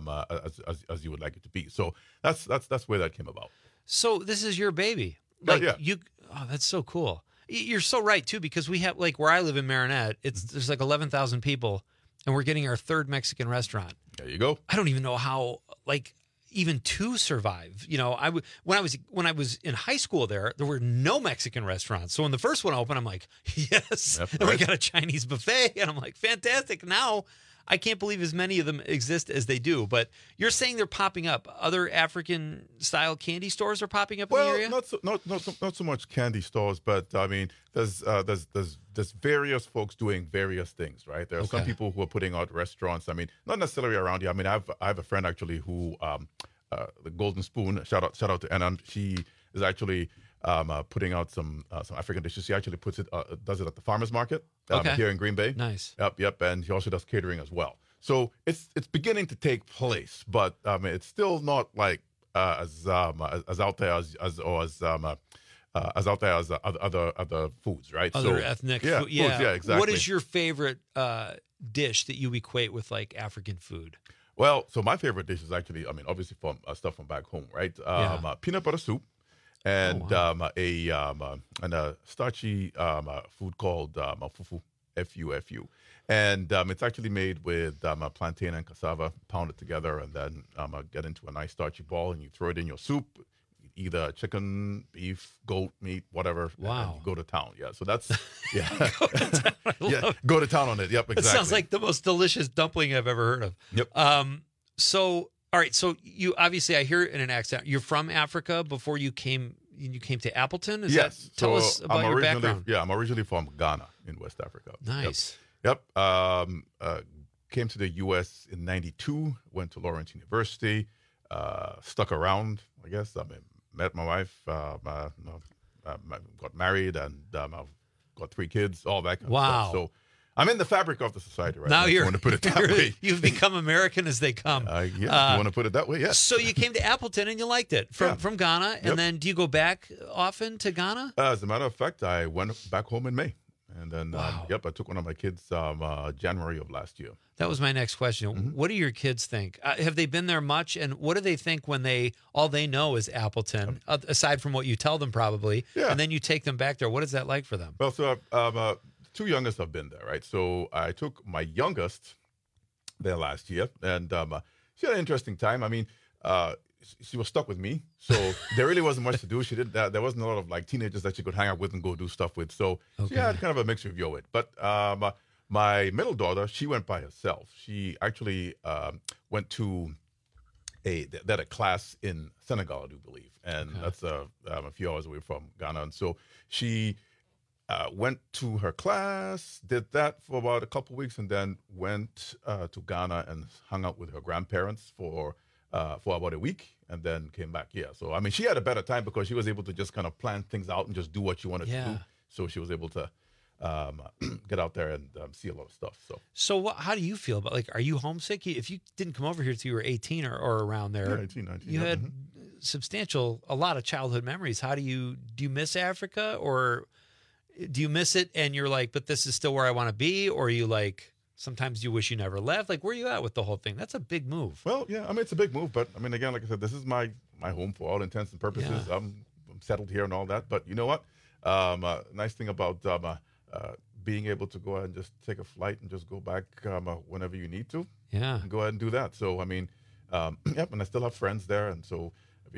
S2: as you would like it to be. So that's where that came about.
S15: So this is your baby.
S2: Yeah.
S15: That's so cool. You're so right too, because we have like where I live in Marinette, there's like 11,000 people, and we're getting our 3rd Mexican restaurant.
S2: There you go.
S15: I don't even know how even to survive. You know, when I was in high school there were no Mexican restaurants. So when the first one opened, I'm like, yes.
S2: Yep,
S15: and we
S2: right.
S15: got a Chinese buffet, and I'm like, fantastic. Now I can't believe as many of them exist as they do. But you're saying they're popping up. Other African style candy stores are popping up in the area?
S2: Not so much candy stores, but I mean, there's various folks doing various things, right? There are some people who are putting out restaurants. I mean, not necessarily around here. I mean, I have a friend actually who the Golden Spoon. Shout out to Anand. She is actually putting out some African dishes. She actually does it at the farmers market here in Green Bay.
S15: Nice.
S2: Yep. And she also does catering as well. So it's beginning to take place, but it's still not like as out there as out there as other foods, right?
S15: Other ethnic food.
S2: Foods, yeah, exactly.
S15: What is your favorite dish that you equate with like African food?
S2: Well, so my favorite dish is actually, obviously from stuff from back home, right? Peanut butter soup, and a starchy food called fufu, F-U-F-U. And it's actually made with plantain and cassava pounded together, and then get into a nice starchy ball, and you throw it in your soup, either chicken, beef, goat meat, whatever.
S15: Wow.
S2: And you go to town. Yeah. So that's, go to town on it. Yep, exactly.
S15: It sounds like the most delicious dumpling I've ever heard of.
S2: Yep.
S15: So, all right. So you obviously, I hear it in an accent. You're from Africa before you came to Appleton?
S2: Yes.
S15: Tell us about your background.
S2: Yeah, I'm originally from Ghana in West Africa.
S15: Nice.
S2: Yep. Came to the U.S. in '92, went to Lawrence University, stuck around, I guess. Met my wife, got married, and I've got 3 kids, all that kind of stuff. So I'm in the fabric of the society right now. If you want to put it that way.
S15: You've become American as they come.
S2: If you want to put it that way, yes.
S15: So you came to Appleton and you liked it from Ghana. And then do you go back often to Ghana?
S2: As a matter of fact, I went back home in May. And then, I took one of my kids January of last year.
S15: That was my next question. Mm-hmm. What do your kids think? Have they been there much? And what do they think when all they know is Appleton, aside from what you tell them probably?
S2: Yeah.
S15: And then you take them back there. What is that like for them?
S2: Well, so 2 youngest have been there, right? So I took my youngest there last year, and she had an interesting time. I mean, she was stuck with me, so there really wasn't much to do. She did that. There wasn't a lot of like teenagers that she could hang out with and go do stuff with. So she had kind of a mixture of it. But my middle daughter, she went by herself. She actually went to a class in Senegal, I do believe, and that's a few hours away from Ghana. And so she went to her class, did that for about a couple of weeks, and then went to Ghana and hung out with her grandparents for for about a week and then came back. Yeah. So, I mean, she had a better time because she was able to just kind of plan things out and just do what she wanted to do. So she was able to get out there and see a lot of stuff.
S15: So how do you feel about, like, are you homesick? If you didn't come over here until you were 18 or around there,
S2: Yeah, 18, 19.
S15: you
S2: yeah.
S15: had a lot of childhood memories. Do you miss Africa, or do you miss it and you're like, but this is still where I want to be? Or are you like, sometimes you wish you never left? Like, where are you at with the whole thing? That's a big move.
S2: Well, yeah, I mean, it's a big move, but I mean, again, like I said, this is my home for all intents and purposes.
S15: Yeah.
S2: I'm settled here and all that, but you know what? Nice thing about being able to go ahead and just take a flight and just go back whenever you need to.
S15: Yeah.
S2: And go ahead and do that. So, I mean, yep, and I still have friends there. And so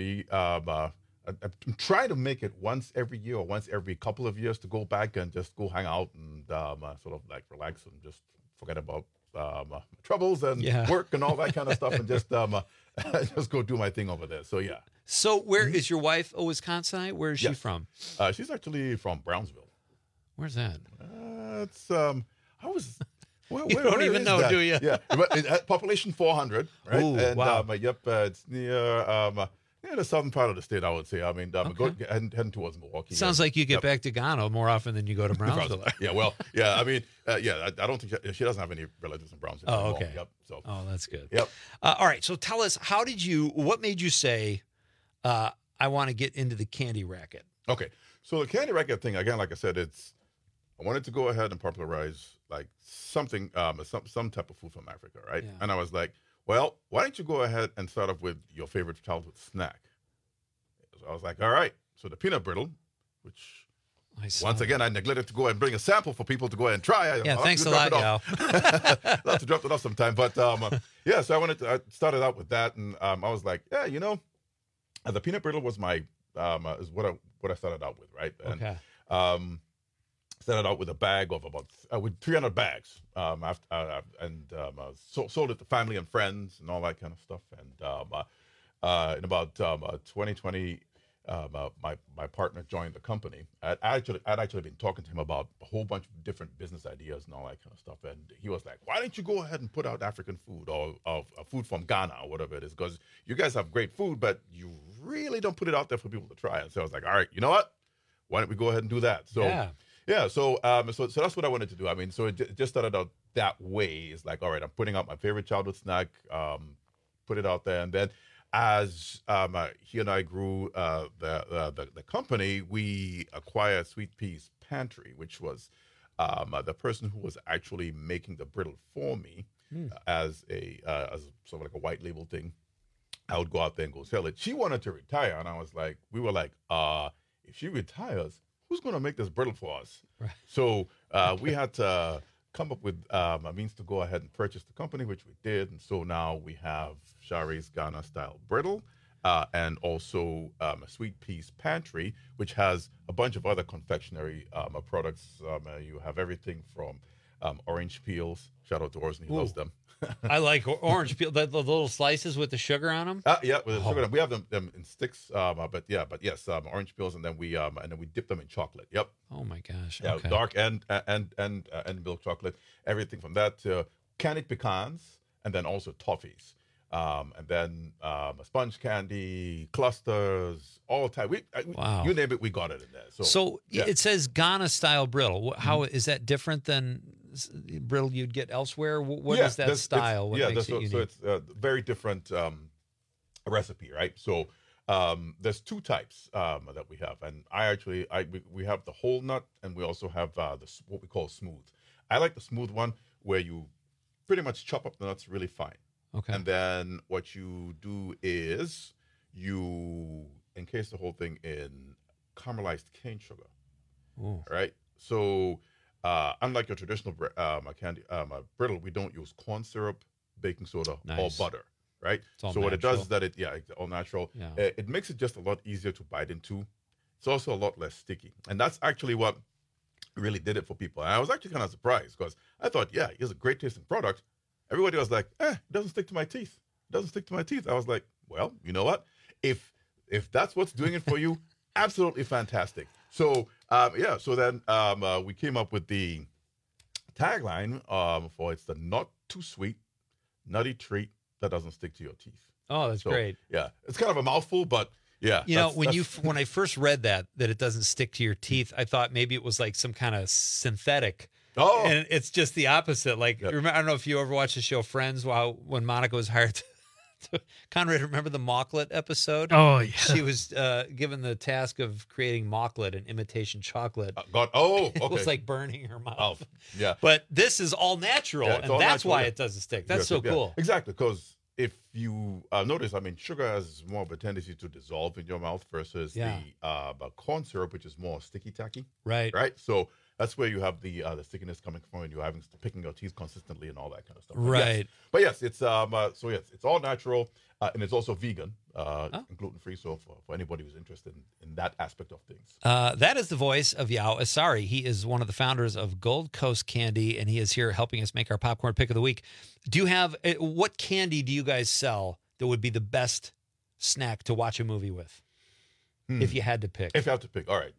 S2: I'm trying to make it once every year or once every couple of years to go back and just go hang out and sort of like relax and just forget about troubles and work and all that kind of stuff and just just go do my thing over there. So, yeah.
S15: So where is your wife, a Wisconsinite? Where is she from?
S2: She's actually from Brownsville.
S15: Where's that?
S2: It's I was. Well,
S15: You don't even know, do you?
S2: Yeah, but population 400, right?
S15: Ooh,
S2: and,
S15: wow.
S2: Yep, it's near the southern part of the state, I would say. I mean, heading towards Milwaukee.
S15: Sounds like you get back to Ghana more often than you go to Brownsville.
S2: Yeah, well, yeah, I mean, I don't think she doesn't have any relatives in Brownsville.
S15: Oh,
S2: anymore.
S15: okay.
S2: Yep. So.
S15: Oh, that's good.
S2: Yep.
S15: All right. So tell us, what made you say, I want to get into the candy racket?
S2: Okay. So the candy racket thing, again, like I said, I wanted to go ahead and popularize like something, some type of food from Africa, right?
S15: Yeah.
S2: And I was like, well, why don't you go ahead and start off with your favorite childhood snack? So I was like, all right. So the peanut brittle, which once again I neglected to go and bring a sample for people to go ahead and try.
S15: Yeah, thanks a lot, Yao.
S2: I'll have to drop it off sometime. But yeah, so I started out with that, and I was like, yeah, the peanut brittle was my is what I started out with, right? And,
S15: Okay.
S2: Started out with a bag of about with 300 bags, sold it to family and friends and all that kind of stuff. And in about 2020, my partner joined the company. I'd actually been talking to him about a whole bunch of different business ideas and all that kind of stuff. And he was like, "Why don't you go ahead and put out African food or food from Ghana or whatever it is? Because you guys have great food, but you really don't put it out there for people to try." And so I was like, "All right, you know what? Why don't we go ahead and do that?" So. Yeah, so that's what I wanted to do. I mean, so it just started out that way. It's like, all right, I'm putting out my favorite childhood snack, put it out there, and then as he and I grew the company, we acquired Sweet Pea's Pantry, which was the person who was actually making the brittle for me as sort of like a white label thing. I would go out there and go sell it. She wanted to retire, and we were like, if she retires, who's going to make this brittle for us?
S15: Right.
S2: So we had to come up with a means to go ahead and purchase the company, which we did. And so now we have Shari's Ghana style brittle and also a Sweet Pea's Pantry, which has a bunch of other confectionery products. You have everything from orange peels. Shout out to Orson, he loves them.
S15: I like orange peel, the little slices with the sugar on them.
S2: Yeah, with the sugar. We have them in sticks, but yes, orange peels, and then we dip them in chocolate. Yep.
S15: Oh my gosh.
S2: Yeah,
S15: Okay.
S2: dark and milk chocolate. Everything from that to candied pecans, and then also toffees, and then sponge candy, clusters, all type.
S15: Wow.
S2: You name it, we got it in there.
S15: So
S2: yeah.
S15: it says Ghana style brittle. How is that different than brittle you'd get elsewhere? What is that style? What makes it unique?
S2: So it's a very different recipe, right? So there's two types that we have, and we have the whole nut, and we also have what we call smooth. I like the smooth one where you pretty much chop up the nuts really fine.
S15: Okay.
S2: And then what you do is you encase the whole thing in caramelized cane sugar.
S15: Ooh.
S2: Right? So unlike your traditional brittle, we don't use corn syrup, baking soda, or butter. Right?
S15: It's all
S2: so what it does
S15: natural.
S2: is that it's all natural.
S15: Yeah.
S2: It makes it just a lot easier to bite into. It's also a lot less sticky. And that's actually what really did it for people. And I was actually kind of surprised because I thought, yeah, it's a great tasting product. Everybody was like, it doesn't stick to my teeth. It doesn't stick to my teeth. I was like, well, you know what? If that's what's doing it for you, absolutely fantastic. So, so then we came up with the tagline for it's the not too sweet, nutty treat that doesn't stick to your teeth.
S15: Oh, that's great.
S2: Yeah, it's kind of a mouthful, but yeah.
S15: You know, when I first read that it doesn't stick to your teeth, I thought maybe it was like some kind of synthetic.
S2: Oh,
S15: and it's just the opposite. Like, I don't know if you ever watched the show Friends. When Monica was hired Conrad, remember the Mocklet episode?
S20: Oh, yeah.
S15: She was given the task of creating Mocklet, an imitation chocolate.
S2: Okay.
S15: It was like burning her mouth.
S2: Oh, yeah.
S15: But this is all natural, and that's why it doesn't stick. That's so cool.
S2: Exactly, because if you notice, I mean, sugar has more of a tendency to dissolve in your mouth versus the corn syrup, which is more sticky tacky.
S15: Right.
S2: Right. So that's where you have the stickiness coming from, and you're having picking your teeth consistently and all that kind of stuff.
S15: Right.
S2: But yes, it's it's all natural, and it's also vegan and gluten free. So for anybody who's interested in that aspect of things,
S15: that is the voice of Yao Asari. He is one of the founders of Gold Coast Candy, and he is here helping us make our popcorn pick of the week. Do you have what candy do you guys sell that would be the best snack to watch a movie with, if you had to pick?
S2: If you have to pick, all right.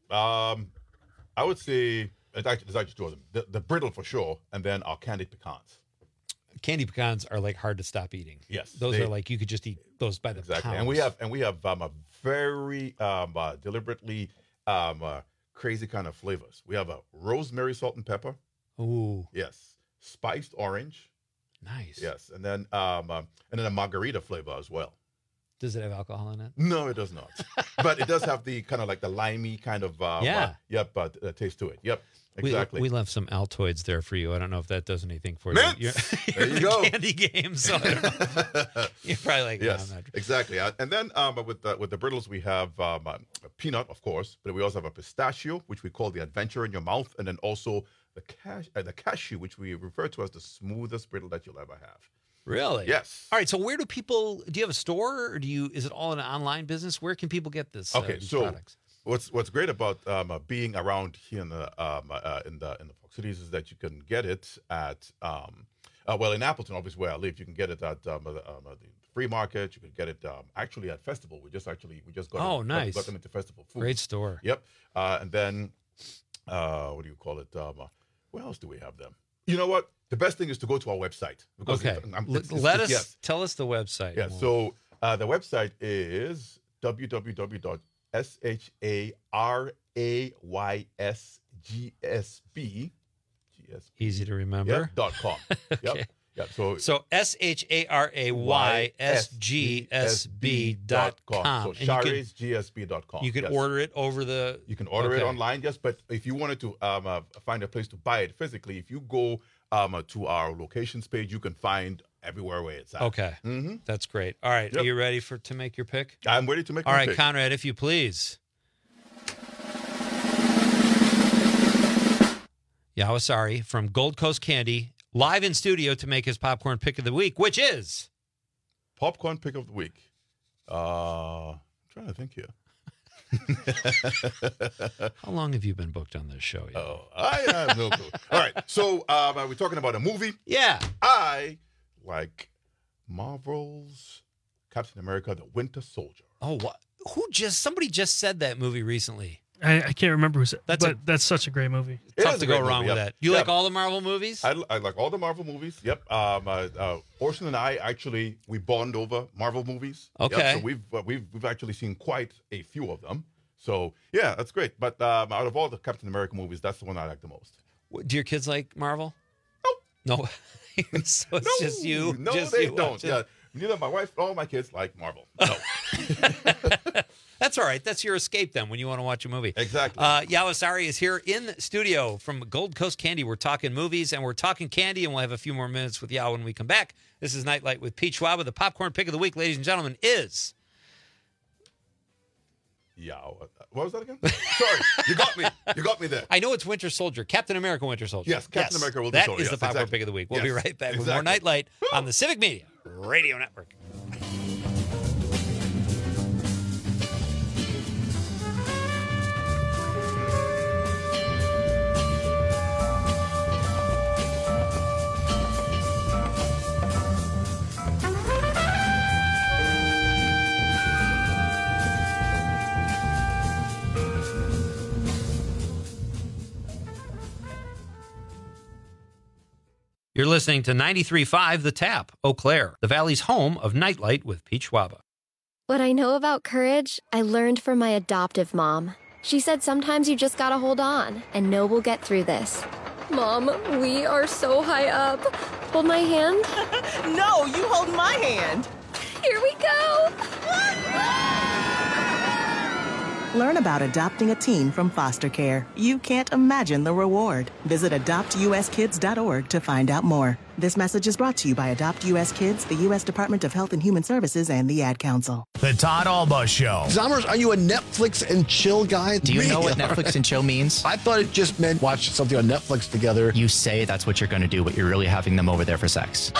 S2: I would say there's actually two of them. The brittle for sure, and then our candied pecans.
S15: Candy pecans are like hard to stop eating.
S2: Yes,
S15: those are like you could just eat those by the pounds.
S2: And we have a very deliberately crazy kind of flavors. We have a rosemary salt and pepper.
S15: Ooh,
S2: yes, spiced orange.
S15: Nice.
S2: Yes, and then a margarita flavor as well.
S15: Does it have alcohol in it?
S2: No, it does not. But it does have the kind of like the limey kind of taste to it. Yep. Exactly.
S15: We left some Altoids there for you. I don't know if that does anything for
S2: Mints!
S15: you.
S2: There you go.
S15: Candy game. So I don't know. You're probably like,
S2: yes,
S15: no, I'm not.
S2: Exactly. And then with the brittles, we have a peanut, of course, but we also have a pistachio, which we call the adventure in your mouth, and then also the cashew, which we refer to as the smoothest brittle that you'll ever have.
S15: Really?
S2: Yes.
S15: All right. So where do you have a store, or is it all an online business? Where can people get this? These products?
S2: What's great about being around here in the Fox Cities is that you can get it at in Appleton, obviously where I live, you can get it at the Free Market. You can get it actually at Festival. We just got
S15: nice.
S2: Got them into Festival Foods.
S15: Great store.
S2: Yep. And then what do you call it? Where else do we have them? You know what? The best thing is to go to our website. Because
S15: tell us the website.
S2: Yeah. So the website is www.sharaysgsb.
S15: Easy to remember.
S2: .com.
S15: Okay.
S2: Yep. Yeah,
S15: so sharaysgsb.com.
S2: So sharaysgsb.com.
S15: You can order it over the.
S2: You can order it online, yes. But if you wanted to find a place to buy it physically, if you go to our locations page, you can find everywhere where it's at.
S15: Okay, that's great. All right, Are you ready to make your pick?
S2: I'm ready to make.
S15: All
S2: my
S15: right,
S2: pick.
S15: Conrad, if you please. Yao Asari from Gold Coast Candy. Live in studio to make his popcorn pick of the week, which is
S2: popcorn pick of the week. I'm trying to think here.
S15: How long have you been booked on this show?
S2: Oh, I have no clue. All right, so are we talking about a movie?
S15: Yeah,
S2: I like Marvel's Captain America: The Winter Soldier.
S15: Oh, what? Somebody just said that movie recently.
S20: I can't remember who said, that's such a great movie.
S15: Tough to go wrong with that. You like all the Marvel movies?
S2: I like all the Marvel movies. Yep. Orson and I we bond over Marvel movies.
S15: Okay.
S2: Yep. So we've actually seen quite a few of them. So yeah, that's great. But out of all the Captain America movies, that's the one I like the most.
S15: Do your kids like Marvel? No. So it's just you.
S2: No,
S15: just
S2: they
S15: you
S2: don't.
S15: watch it.
S2: Yeah. Neither my wife or my kids like Marvel. No.
S15: That's all right. That's your escape then when you want to watch a movie.
S2: Exactly.
S15: Yao Asari is here in the studio from Gold Coast Candy. We're talking movies and we're talking candy, and we'll have a few more minutes with Yao when we come back. This is Nightlight with Pete Schwaba. The popcorn pick of the week, ladies and gentlemen, is...
S2: Yao. What was that again? Sorry. You got me. You got me there.
S15: I know it's Winter Soldier. Captain America Winter Soldier.
S2: Yes, Captain America Winter Soldier.
S15: That is the popcorn pick of the week. We'll be right back with more Nightlight on the Civic Media Radio Network. You're listening to 93.5 The Tap, Eau Claire, the Valley's home of Nightlight with Pete Schwaba.
S6: What I know about courage, I learned from my adoptive mom. She said sometimes you just gotta hold on and know we'll get through this. Mom, we are so high up. Hold my hand.
S11: No, you hold my hand.
S6: Here we go.
S11: Learn about adopting a teen from foster care. You can't imagine the reward. Visit adoptuskids.org to find out more. This message is brought to you by Adopt U.S. Kids, the U.S. Department of Health and Human Services, and the Ad Council.
S1: The Todd Alba Show.
S4: Zommers, are you a Netflix and chill guy?
S16: Do you know what Netflix and chill means?
S4: I thought it just meant watch something on Netflix together.
S16: You say that's what you're going to do, but you're really having them over there for sex.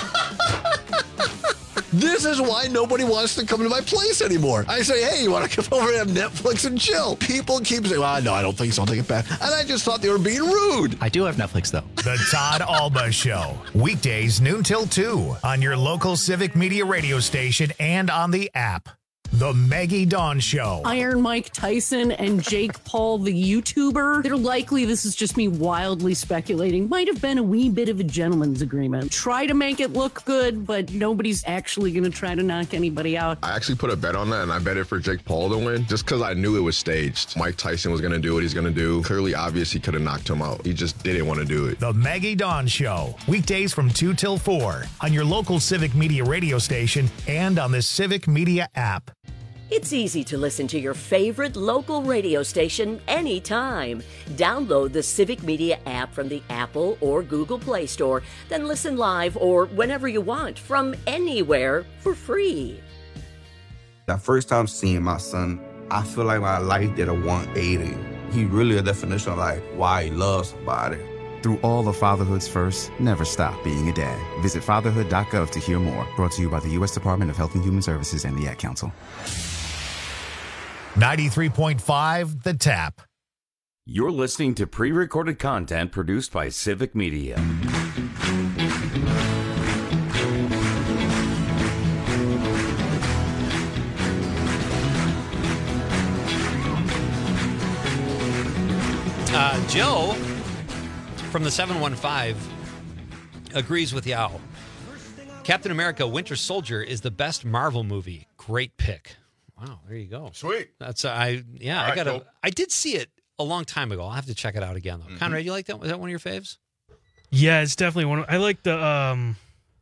S4: This is why nobody wants to come to my place anymore. I say, hey, you want to come over and have Netflix and chill? People keep saying, well, no, I don't think so. I'll take it back. And I just thought they were being rude.
S16: I do have Netflix, though.
S1: The Todd Alba Show. Weekdays noon till 2 on your local Civic Media radio station and on the app. The Maggie Dawn Show.
S28: Iron Mike Tyson and Jake Paul, the YouTuber. They're likely, this is just me wildly speculating, might have been a wee bit of a gentleman's agreement. Try to make it look good, but nobody's actually going to try to knock anybody out.
S18: I actually put a bet on that, and I bet it for Jake Paul to win, just because I knew it was staged. Mike Tyson was going to do what he's going to do. Clearly obvious he could have knocked him out. He just didn't want to do it.
S1: The Maggie Dawn Show. Weekdays from 2 till 4 on your local Civic Media radio station and on the Civic Media app.
S25: It's easy to listen to your favorite local radio station anytime. Download the Civic Media app from the Apple or Google Play Store, then listen live or whenever you want from anywhere for free.
S21: That first time seeing my son, I feel like my life did a 180. He really a definition of like why he loves somebody.
S22: Through all of fatherhood's first, never stop being a dad. Visit fatherhood.gov to hear more. Brought to you by the U.S. Department of Health and Human Services and the Ad Council.
S1: 93.5 The Tap.
S19: You're listening to pre-recorded content produced by Civic Media.
S15: Joe from the 715 agrees with Yao. Captain America Winter Soldier is the best Marvel movie. Great pick. Wow, there you go.
S2: Sweet.
S15: That's
S2: Right, cool.
S15: I did see it a long time ago. I'll have to check it out again though. Conrad, you like that? Was that one of your faves?
S20: Yeah, it's definitely one. I like the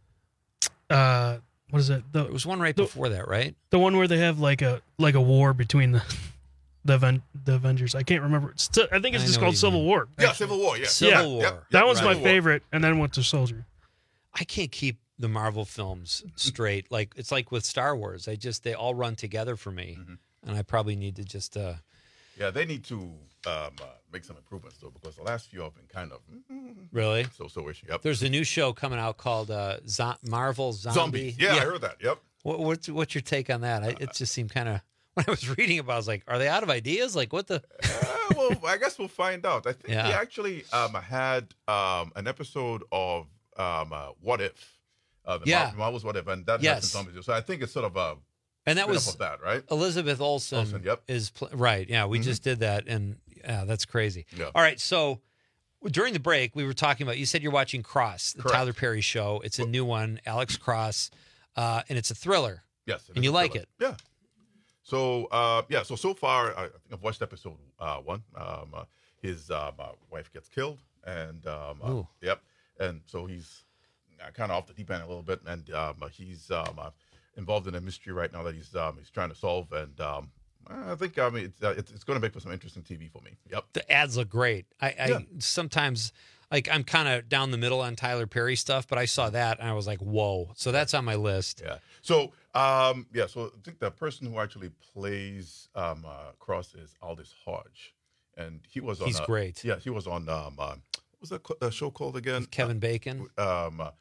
S20: what is it?
S15: There was one right before that, right?
S20: The one where they have like a war between the Avengers. I can't remember. I think it's just called Civil War.
S2: Yeah, Civil War. Yeah,
S15: Civil War.
S2: Yep,
S20: That one's my
S2: Civil War.
S20: favorite, and then Winter Soldier.
S15: I can't keep the Marvel films straight. Like it's like with Star Wars. They all run together for me, and I probably need to just.
S2: Yeah, they need to make some improvements though, because the last few have been kind of
S15: Really?
S2: so-ish. Yep.
S15: There's a new show coming out called Marvel Zombie.
S2: Yeah, I heard that. Yep.
S15: What's your take on that? It just seemed kind of. When I was reading about it, I was like, are they out of ideas? Like, what the?
S2: Well, I guess we'll find out. I think
S15: Yeah.
S2: they actually had an episode of What If. Marvel's What If, and that has some zombies. So I think it's sort of a
S15: and that
S2: spin-off
S15: was
S2: of that, right?
S15: Elizabeth Olsen.
S2: Yep.
S15: Right. Yeah, we just did that, and yeah, that's crazy.
S2: Yeah.
S15: All right, so during the break, we were talking about. You said you're watching Cross, the
S2: Correct.
S15: Tyler Perry show. It's a new one, Alex Cross, and it's a thriller.
S2: Yes.
S15: And you like it?
S2: Yeah. So so far I think I've watched episode 1. His wife gets killed, and yep, and so he's kind of off the deep end a little bit, and he's involved in a mystery right now that he's trying to solve, and I think it's going to make for some interesting TV for me. Yep.
S15: The ads look great. I sometimes like I'm kind of down the middle on Tyler Perry stuff, but I saw that and I was like, whoa. So that's on my list.
S2: Yeah. So so I think the person who actually plays Cross is Aldous Hodge, and he was on.
S15: He's great.
S2: Yeah, he was on. What was that show called again?
S15: With Kevin Bacon.
S2: Not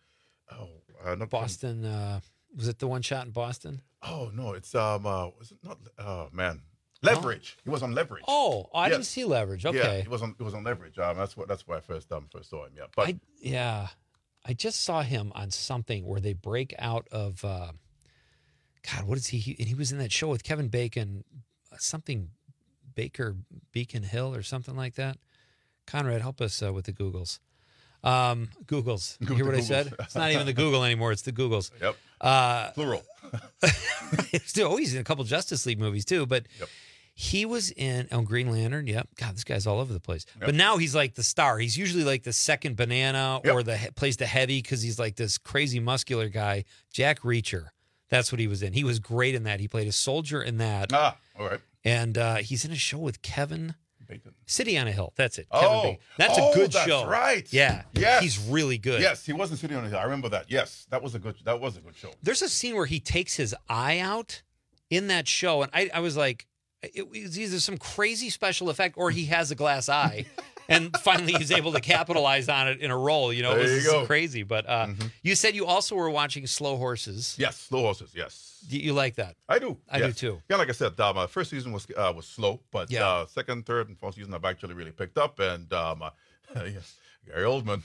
S15: Boston. Was it the one shot in Boston?
S2: Oh no, it's was it not? Oh man, Leverage. He was on Leverage.
S15: Oh, I didn't see Leverage. Okay,
S2: yeah, he was on Leverage. That's where I first saw him. Yeah, but
S15: I just saw him on something where they break out of. God, what is he? And he was in that show with Kevin Bacon, something Beacon Hill or something like that. Conrad, help us with the Googles. Googles. You hear what I said? It's not even the Google anymore. It's the Googles.
S2: Yep. Plural.
S15: He's in a couple Justice League movies too, but he was in Green Lantern. Yep. God, this guy's all over the place. But now he's like the star. He's usually like the second banana or plays the heavy because he's like this crazy muscular guy. Jack Reacher. That's what he was in. He was great in that. He played a soldier in that.
S2: All right.
S15: And he's in a show with Kevin
S2: Bacon.
S15: City on a Hill. That's it. Kevin Bacon. That's a good show.
S2: That's right.
S15: Yeah.
S2: Yes.
S15: He's really good.
S2: Yes, he wasn't City on a Hill. I remember that. Yes, that was a good show.
S15: There's a scene where he takes his eye out in that show, and I was like, it was either some crazy special effect or he has a glass eye. And finally, he's able to capitalize on it in a role. You know,
S2: There
S15: it was
S2: you go.
S15: crazy. But you said you also were watching Slow Horses.
S2: Yes, Slow Horses. Yes,
S15: You like that?
S2: I do.
S15: I do too.
S2: Yeah, like I said, my first season was slow, but second, third, and fourth season I've actually really picked up. And yes, Gary Oldman.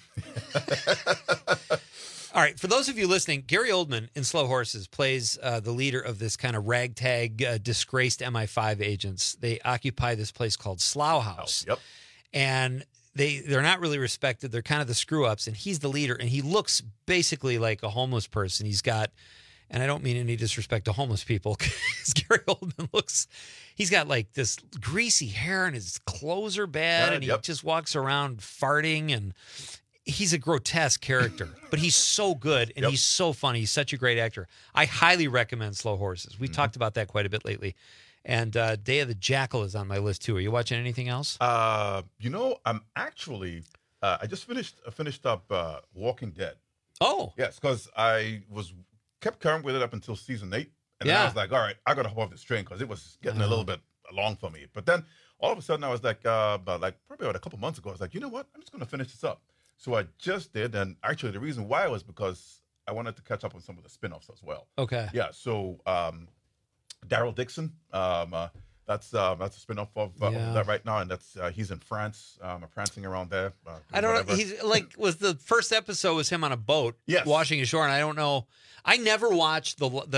S15: All right, for those of you listening, Gary Oldman in Slow Horses plays the leader of this kind of ragtag, disgraced MI5 agents. They occupy this place called Slough House.
S2: Yep.
S15: And they're not really respected. They're kind of the screw-ups, and he's the leader, and he looks basically like a homeless person. He's got, and I don't mean any disrespect to homeless people, because Gary Oldman he's got like this greasy hair, and his clothes are bad, and he just walks around farting, and he's a grotesque character, but he's so good, and he's so funny. He's such a great actor. I highly recommend Slow Horses. We talked about that quite a bit lately. And Day of the Jackal is on my list too. Are you watching anything else?
S2: I'm actually I just finished up Walking Dead.
S15: Oh,
S2: yes, because I kept current with it up until season 8, and then I was like, all right, I got to hop off this train because it was getting a little bit long for me. But then all of a sudden I was like, probably about a couple months ago, I was like, you know what, I'm just going to finish this up. So I just did, and actually the reason why was because I wanted to catch up on some of the spin-offs as well.
S15: Okay.
S2: Yeah. So. Daryl Dixon. That's a spin-off of that right now, and that's he's in France, prancing around there.
S15: I don't know. He's was the first episode was him on a boat, washing ashore, and I don't know. I never watched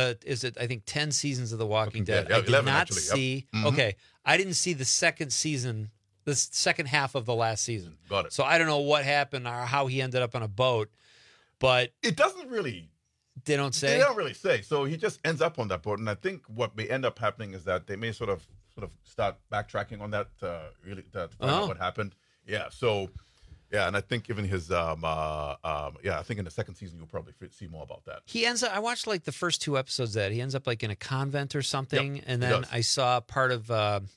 S15: I think 10 seasons of The Walking Dead.
S2: Yeah,
S15: I did
S2: 11
S15: not
S2: actually.
S15: see.
S2: Yep.
S15: Okay, I didn't see the second season, the second half of the last season.
S2: Got it.
S15: So I don't know what happened or how he ended up on a boat, but
S2: it doesn't really.
S15: They don't say?
S2: They don't really say. So he just ends up on that boat. And I think what may end up happening is that they may sort of start backtracking on that to find out what happened. Yeah. So, yeah. And I think even his, I think in the second season, you'll probably see more about that.
S15: He ends up, I watched like the first 2 episodes of that. He ends up like in a convent or something.
S2: Yep,
S15: and then I saw part of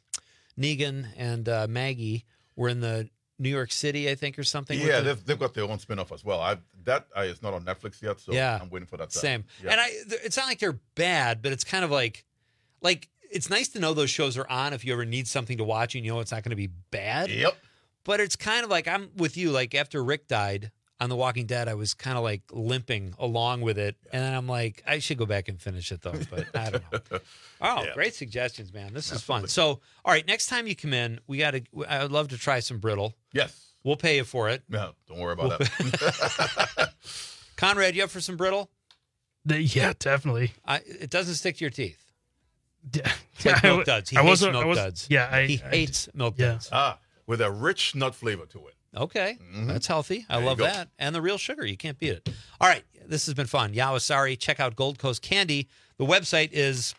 S15: Negan and Maggie were in the New York City, I think, or something.
S2: Yeah, they've got their own spin-off as well. It's not on Netflix yet, so I'm waiting for that.
S15: Same.
S2: Yeah.
S15: And it's not like they're bad, but it's kind of like it's nice to know those shows are on if you ever need something to watch and you know it's not going to be bad.
S2: Yep.
S15: But it's kind of like I'm with you. Like after Rick died on The Walking Dead, I was kind of like limping along with it, and then I'm like, I should go back and finish it though. But I don't know. Oh, great suggestions, man. This is fun. So, all right, next time you come in, I would love to try some brittle.
S2: Yes.
S15: We'll pay you for it.
S2: No, don't worry about that.
S15: Conrad, you up for some brittle?
S20: Yeah, definitely.
S15: It doesn't stick to your teeth.
S20: Yeah.
S15: Like milk duds. He hates milk duds.
S20: Yeah,
S15: he hates milk duds.
S2: With a rich nut flavor to it.
S15: Okay, that's healthy. I love that. And the real sugar, you can't beat it. All right, this has been fun. Yawasari, check out Gold Coast Candy. The website is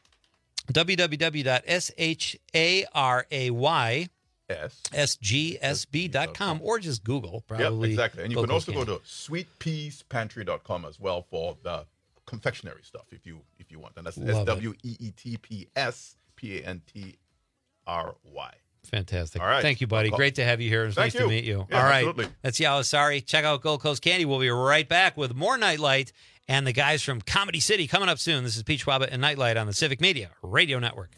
S15: www.sharay.sgsb.com or just Google. Probably.
S2: Yep, exactly. And you can also
S15: Candy.
S2: go to sweetpeaspantry.com as well for the confectionery stuff if you want. And that's SWEETPSPANTRY.
S15: Fantastic.
S2: All right.
S15: Thank you, buddy. Great to have you here. It's nice to meet you.
S2: Yeah,
S15: all right.
S2: Absolutely.
S15: That's Yawasari. Check out Gold Coast Candy. We'll be right back with more Nightlight and the guys from Comedy City coming up soon. This is Pete Schwaba and Nightlight on the Civic Media Radio Network.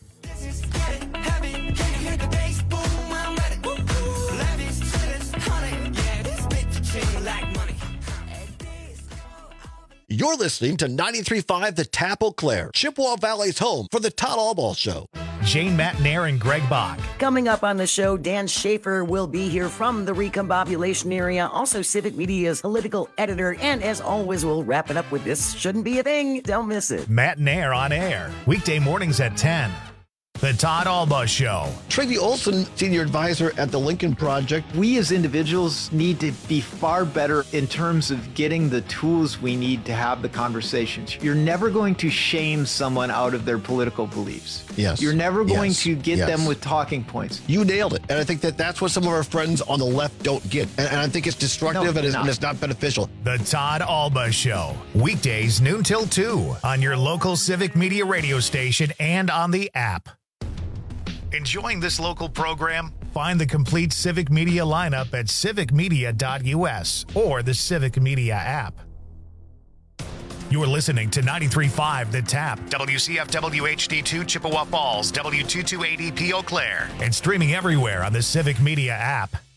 S4: You're listening to 93.5 The Tap Eau Claire, Chippewa Valley's home for the Todd Allball Show.
S1: Jane Matnair and Greg Bach.
S3: Coming up on the show, Dan Schaefer will be here from the recombobulation area, also Civic Media's political editor, and as always, we'll wrap it up with This Shouldn't Be a Thing. Don't miss it.
S1: Matnair on air, weekday mornings at 10. The Todd Alba Show.
S4: Tracy Olson, senior advisor at the Lincoln Project.
S26: We as individuals need to be far better in terms of getting the tools we need to have the conversations. You're never going to shame someone out of their political beliefs.
S4: Yes.
S26: You're never going to get
S4: Yes.
S26: them with talking points.
S4: You nailed it. And I think that's what some of our friends on the left don't get. And I think it's destructive and it's not beneficial.
S1: The Todd Alba Show. Weekdays noon till 2 on your local Civic Media radio station and on the app. Enjoying this local program? Find the complete Civic Media lineup at civicmedia.us or the Civic Media app. You're listening to 93.5 The Tap, WCFW HD2 Chippewa Falls, W228EP Eau Claire, and streaming everywhere on the Civic Media app.